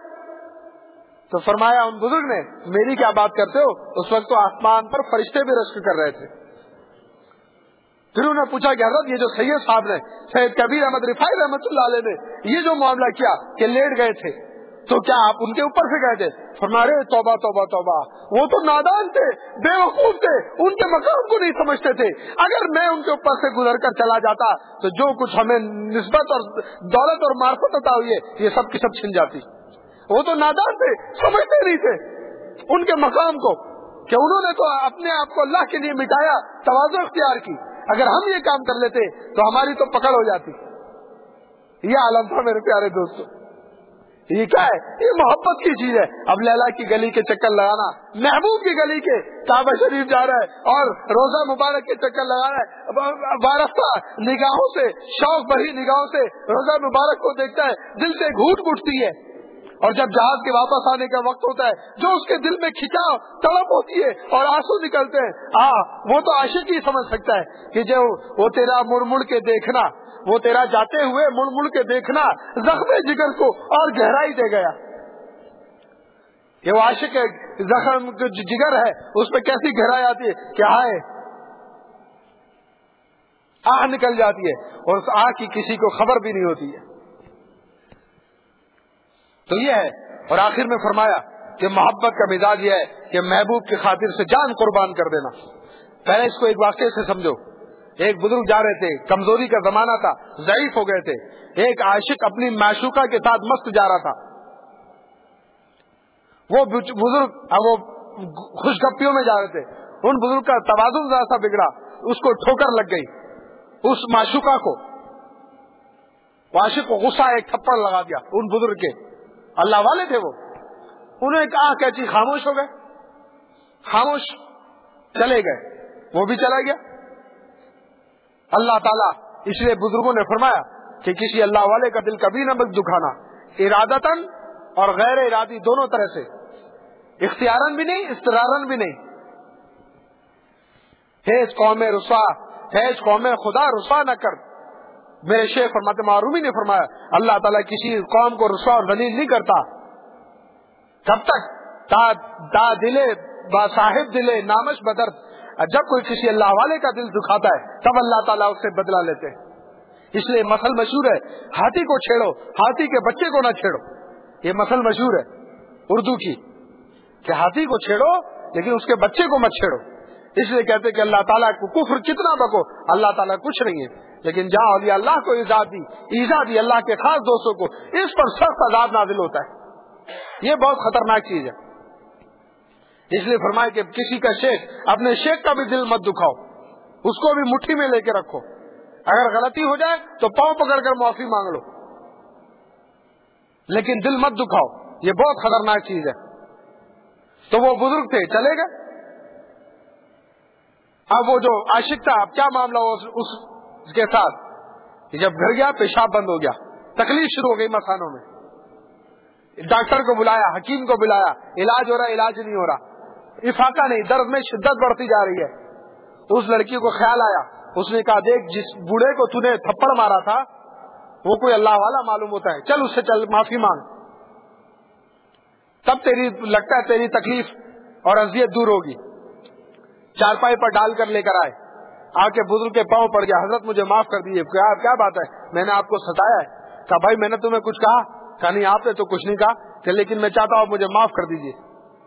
تو فرمایا ان بزرگ نے میری کیا بات کرتے ہو، اس وقت تو آسمان پر فرشتے بھی رشک کر رہے تھے۔ پھر انہوں نے پوچھا کہ حضرت یہ جو سید صاحب نے سید کبیر احمد رفاعی رحمت اللہ علیہ نے یہ جو معاملہ کیا کہ لیٹ گئے تھے تو کیا آپ ان کے اوپر سے گئے تھے؟ فرمایا توبہ توبہ توبہ، وہ تو نادان تھے، بے وقوف تھے، ان کے مقام کو نہیں سمجھتے تھے۔ اگر میں ان کے اوپر سے گزر کر چلا جاتا تو جو کچھ ہمیں نسبت اور دولت اور معرفت عطا ہوئی ہے یہ سب کی سب چھن جاتی۔ وہ تو نادان تھے، سمجھتے نہیں تھے ان کے مقام کو کہ انہوں نے تو اپنے آپ کو اللہ کے لیے مٹایا، تواضع اختیار کی۔ اگر ہم یہ کام کر لیتے تو ہماری تو پکڑ ہو جاتی۔ یہ عالم تھا میرے پیارے دوستوں۔ یہ کیا ہے؟ یہ محبت کی چیز ہے۔ اب لیلا کی گلی کے چکر لگانا، محبوب کی گلی کے کعبہ شریف جا رہا ہے اور روزہ مبارک کے چکر لگا رہا ہے، وارفتہ نگاہوں سے، شوق بھری نگاہوں سے روزہ مبارک کو دیکھتا ہے، دل سے گھوٹ اٹھتی ہے۔ اور جب جہاز کے واپس آنے کا وقت ہوتا ہے جو اس کے دل میں کھچاؤ تڑپ ہوتی ہے اور آنسو نکلتے ہیں، ہاں وہ تو عاشق ہی سمجھ سکتا ہے کہ جو وہ تیرا مڑ مڑ کے دیکھنا، وہ تیرا جاتے ہوئے مڑ مڑ کے دیکھنا زخم جگر کو اور گہرائی دے گیا۔ یہ وہ عاشق ہے، زخم جو جگر ہے اس پہ کیسی گہرائی آتی ہے کہ ہائے آہ نکل جاتی ہے اور اس آہ کی کسی کو خبر بھی نہیں ہوتی ہے۔ تو یہ ہے۔ اور آخر میں فرمایا کہ محبت کا مزاج یہ ہے کہ محبوب کی خاطر سے جان قربان کر دینا۔ پہلے اس کو ایک واقعے سے سمجھو۔ ایک بزرگ جا رہے تھے، کمزوری کا زمانہ تھا، ضعیف ہو گئے تھے، ایک عاشق اپنی معشوقہ کے ساتھ مست جا رہا تھا۔ وہ بزرگ وہ خوشگپیوں میں جا رہے تھے، ان بزرگ کا توازن ذرا سا بگڑا، اس کو ٹھوکر لگ گئی اس معشوقہ کو، عاشق کو غصہ ایک تھپڑ لگا دیا ان بزرگ کے، اللہ والے تھے وہ، انہوں نے کہا کہتی خاموش ہو گئے، خاموش چلے گئے، وہ بھی چلا گیا۔ اللہ تعالیٰ اس لیے بزرگوں نے فرمایا کہ کسی اللہ والے کا دل کبھی نہ بس دکھانا، ارادتاً اور غیر ارادی دونوں طرح سے، اختیاراً بھی نہیں اضطراراً بھی نہیں۔ ہے اس قوم رسوا، ہے اس قوم خدا رسوا نہ کر۔ میرے شیخ فرماتے معرومی نے فرمایا اللہ تعالیٰ کسی قوم کو رسوا اور ذلیل نہیں کرتا۔ کب تک؟ تا, تا دلے با صاحب دلے نامش بدرد، جب کوئی کسی اللہ والے کا دل دکھاتا ہے تب اللہ تعالیٰ اس سے بدلہ لیتے ہیں۔ اس لیے مثل مشہور ہے، ہاتھی کو چھیڑو ہاتھی کے بچے کو نہ چھیڑو۔ یہ مثل مشہور ہے اردو کی کہ ہاتھی کو چھیڑو لیکن اس کے بچے کو مت چھیڑو۔ اس لیے کہتے کہ اللہ تعالیٰ کو کفر کتنا بکو، اللہ تعالیٰ کچھ نہیں ہے، لیکن جہاں اولیاء اللہ کو ایزا دی ایزا دی اللہ کے خاص دوستوں کو، اس پر سخت عذاب نازل ہوتا ہے۔ یہ بہت خطرناک چیز ہے۔ اس لیے فرمائے کہ کسی کا شیخ، اپنے شیخ کا بھی دل مت دکھاؤ، اس کو بھی مٹھی میں لے کے رکھو، اگر غلطی ہو جائے تو پاؤں پکڑ کر معافی مانگ لو، لیکن دل مت دکھاؤ، یہ بہت خطرناک چیز ہے۔ تو وہ بزرگ تھے، چلے گئے۔ اب وہ جو عاشق تھا، اب کیا معاملہ ہوا اس کے ساتھ کہ جب گھر گیا پیشاب بند ہو گیا، تکلیف شروع ہو گئی مثانوں میں، ڈاکٹر کو بلایا، حکیم کو بلایا، علاج ہو رہا علاج نہیں ہو رہا، افاقہ نہیں، درد میں شدت بڑھتی جا رہی ہے۔ اس لڑکی کو خیال آیا، اس نے کہا دیکھ جس بوڑھے کو تو نے تھپڑ مارا تھا وہ کوئی اللہ والا معلوم ہوتا ہے، چل اس سے چل معافی مانگ، تب تیری لگتا ہے تیری تکلیف اور اذیت دور ہوگی۔ چارپائی پر ڈال کر لے کر آئے، آ کے بزرگ کے پاؤں پڑ گیا، حضرت مجھے معاف کر دیجیے۔ کیا کیا بات ہے، میں نے آپ کو ستایا ہے؟ کہا بھائی میں نے تمہیں کچھ کہا؟ کہا نہیں آپ نے تو کچھ نہیں کہا، کہ لیکن میں چاہتا ہوں مجھے معاف کر دیجیے،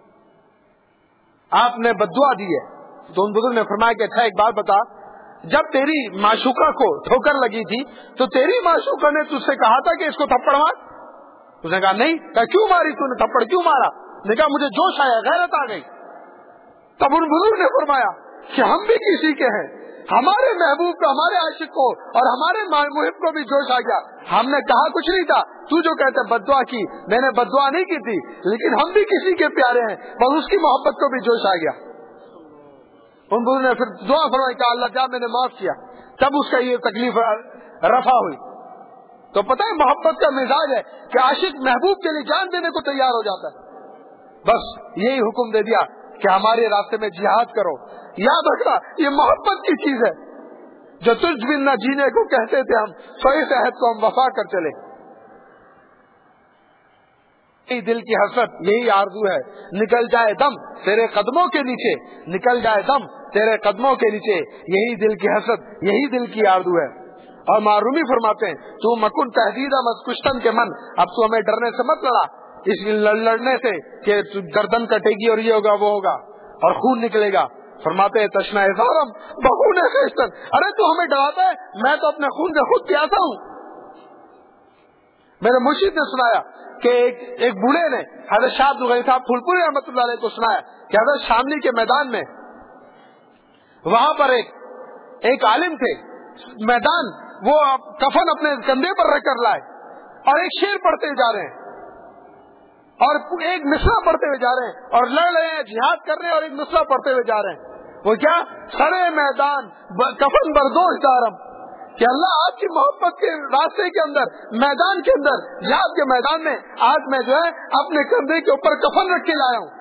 آپ نے بددعا دی ہے۔ تو ان بزرگ نے فرمایا کہ اچھا ایک بات بتا، جب تیری معشوقہ کو ٹھوکر لگی تھی تو تیری معشوقہ نے تجھ سے کہا تھا کہ اس کو تھپڑ مار؟ اس نے کہا نہیں۔ کہا کیوں ماری تو نے، تھپڑ کیوں مارا؟ نے کہا مجھے جوش آیا، غیرت آ گئی۔ تب ان بزرگ نے فرمایا کہ ہم بھی کسی کے ہیں، ہمارے محبوب کو، ہمارے عاشق کو اور ہمارے محب کو بھی جوش آ گیا، ہم نے کہا کچھ نہیں تھا، تو جو کہتے بددعا کی، میں نے بددعا نہیں کی تھی، لیکن ہم بھی کسی کے پیارے ہیں، بس اس کی محبت کو بھی جوش آ گیا۔ ان بزرگ نے پھر دعا فرمائی کہ اللہ جا میں نے معاف کیا، تب اس کا یہ تکلیف رفع ہوئی۔ تو پتہ ہے محبت کا مزاج ہے کہ عاشق محبوب کے لیے جان دینے کو تیار ہو جاتا ہے۔ بس یہی حکم دے دیا کہ ہمارے راستے میں جہاد کرو۔ یاد رکھنا یہ محبت کی چیز ہے، جو تجھ بن نہ جینے کو کہتے تھے ہم، سو اس عہد کو ہم وفا کر چلے۔ یہی دل کی حسرت، یہی آرزو ہے، نکل جائے دم تیرے قدموں کے نیچے، نکل جائے دم تیرے قدموں کے نیچے، یہی دل کی حسرت، یہی دل کی آرزو ہے۔ اور معرومی فرماتے ہیں تو مکن تحدید مذکشتن کے من، اب تو ہمیں ڈرنے سے مت لڑا، اس لڑنے سے کہ گردن کٹے گی اور یہ ہوگا وہ ہوگا اور خون نکلے گا۔ فرماتے ہیں تشنا ہزارم بخون خیشتن، ارے تو ہمیں ڈراتا ہے، میں تو اپنے خون سے خود پیاسا ہوں۔ میرے مرشد نے سنایا کہ ایک ایک بوڑھے نے حضرت شاہ عبد الغنی صاحب پھول پوری رحمۃ اللہ علیہ کو سنایا کہ حضرت شاملی کے میدان میں وہاں پر ایک ایک عالم تھے، میدان وہ کفن اپنے کندھے پر رکھ کر لائے اور ایک شعر پڑھتے جا رہے ہیں اور ایک مصرع پڑھتے ہوئے جا رہے ہیں اور لڑ رہے ہیں، جہاد کر رہے ہیں اور ایک مصرع پڑھتے ہوئے جا رہے ہیں۔ وہ کیا؟ سرے میدان کفن بردوش دارم، کہ اللہ آپ کی محبت کے راستے کے اندر، میدان کے اندر، جہاد کے میدان میں آج میں جو ہے اپنے کندھے کے اوپر کفن رکھ کے لایا ہوں،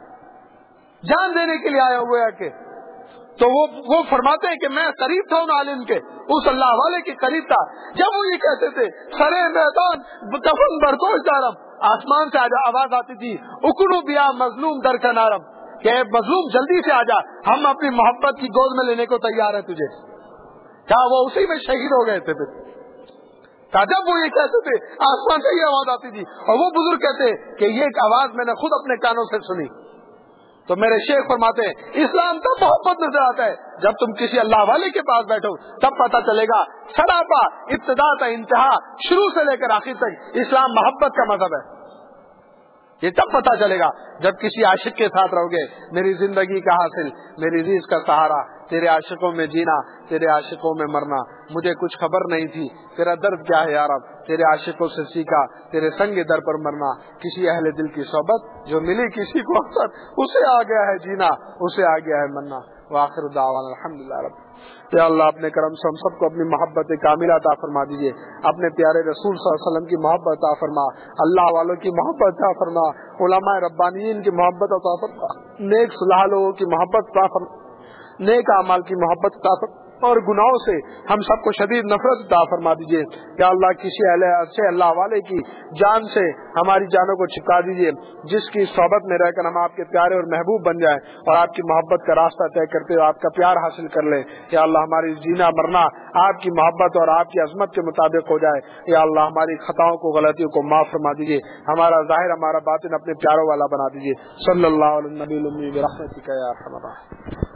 جان دینے کے لیے آیا ہوا ہے۔ کہ تو وہ وہ فرماتے ہیں کہ میں قریب تھا ان عالم کے، اس اللہ والے کے قریب تھا، جب وہ یہ کہتے تھے سرے میدان کفن بردوش دارم، آسمان سے آواز آتی تھی اکڑو بیا مظلوم در کنارم، کہ مظلوم جلدی سے آ جا، ہم اپنی محبت کی گود میں لینے کو تیار ہیں تجھے۔ کیا وہ اسی میں شہید ہو گئے تھے؟ پھر جب وہ یہ کہتے تھے آسمان سے یہ آواز آتی تھی، اور وہ بزرگ کہتے کہ یہ ایک آواز میں نے خود اپنے کانوں سے سنی۔ تو میرے شیخ فرماتے ہیں اسلام تب محبت نظر آتا ہے جب تم کسی اللہ والے کے پاس بیٹھو، تب پتہ چلے گا سراپا ابتدا تا انتہا، شروع سے لے کر آخر تک اسلام محبت کا مذہب ہے۔ یہ تب پتہ چلے گا جب کسی عاشق کے ساتھ رہو گے۔ میری زندگی کا حاصل، میری رزق کا سہارا، تیرے عاشقوں میں جینا، تیرے عاشقوں میں مرنا، مجھے کچھ خبر نہیں تھی تیرا درد کیا ہے یار، اب تیرے عاشقوں سے سیکھا، تیرے سنگ در پر مرنا، کسی اہل دل کی صحبت جو ملی کسی کو اکثر، اسے آ گیا ہے جینا، اسے آ گیا ہے مرنا۔ وآخر دعوانا الحمدللہ رب۔ یا اللہ اپنے کرم سے ہم سب کو اپنی محبت کاملہ عطا فرما دیجیے، اپنے پیارے رسول صلی اللہ علیہ وسلم کی محبت عطا فرما، اللہ والوں کی محبت عطا فرما، علماء ربانیین کی محبت عطا فرما، نیک صلاح لوگوں کی محبت عطا فرما، نیک اعمال کی محبت عطا فرما، اور گناہوں سے ہم سب کو شدید نفرت عطا فرما دیجیے۔ یا اللہ کسی اہل اچھے اللہ والے کی جان سے ہماری جانوں کو چھپا دیجیے، جس کی صحبت میں رہ کر ہم آپ کے پیارے اور محبوب بن جائیں اور آپ کی محبت کا راستہ طے کرتے ہوئے آپ کا پیار حاصل کر لیں۔ یا اللہ ہماری جینا مرنا آپ کی محبت اور آپ کی عظمت کے مطابق ہو جائے۔ یا اللہ ہماری خطاؤں کو، غلطیوں کو معاف فرما دیجیے، ہمارا ظاہر ہمارا باطن اپنے پیاروں والا بنا دیجیے۔ صلی اللہ علیہ نبی المی برحمتک یا ارحم الراحمین۔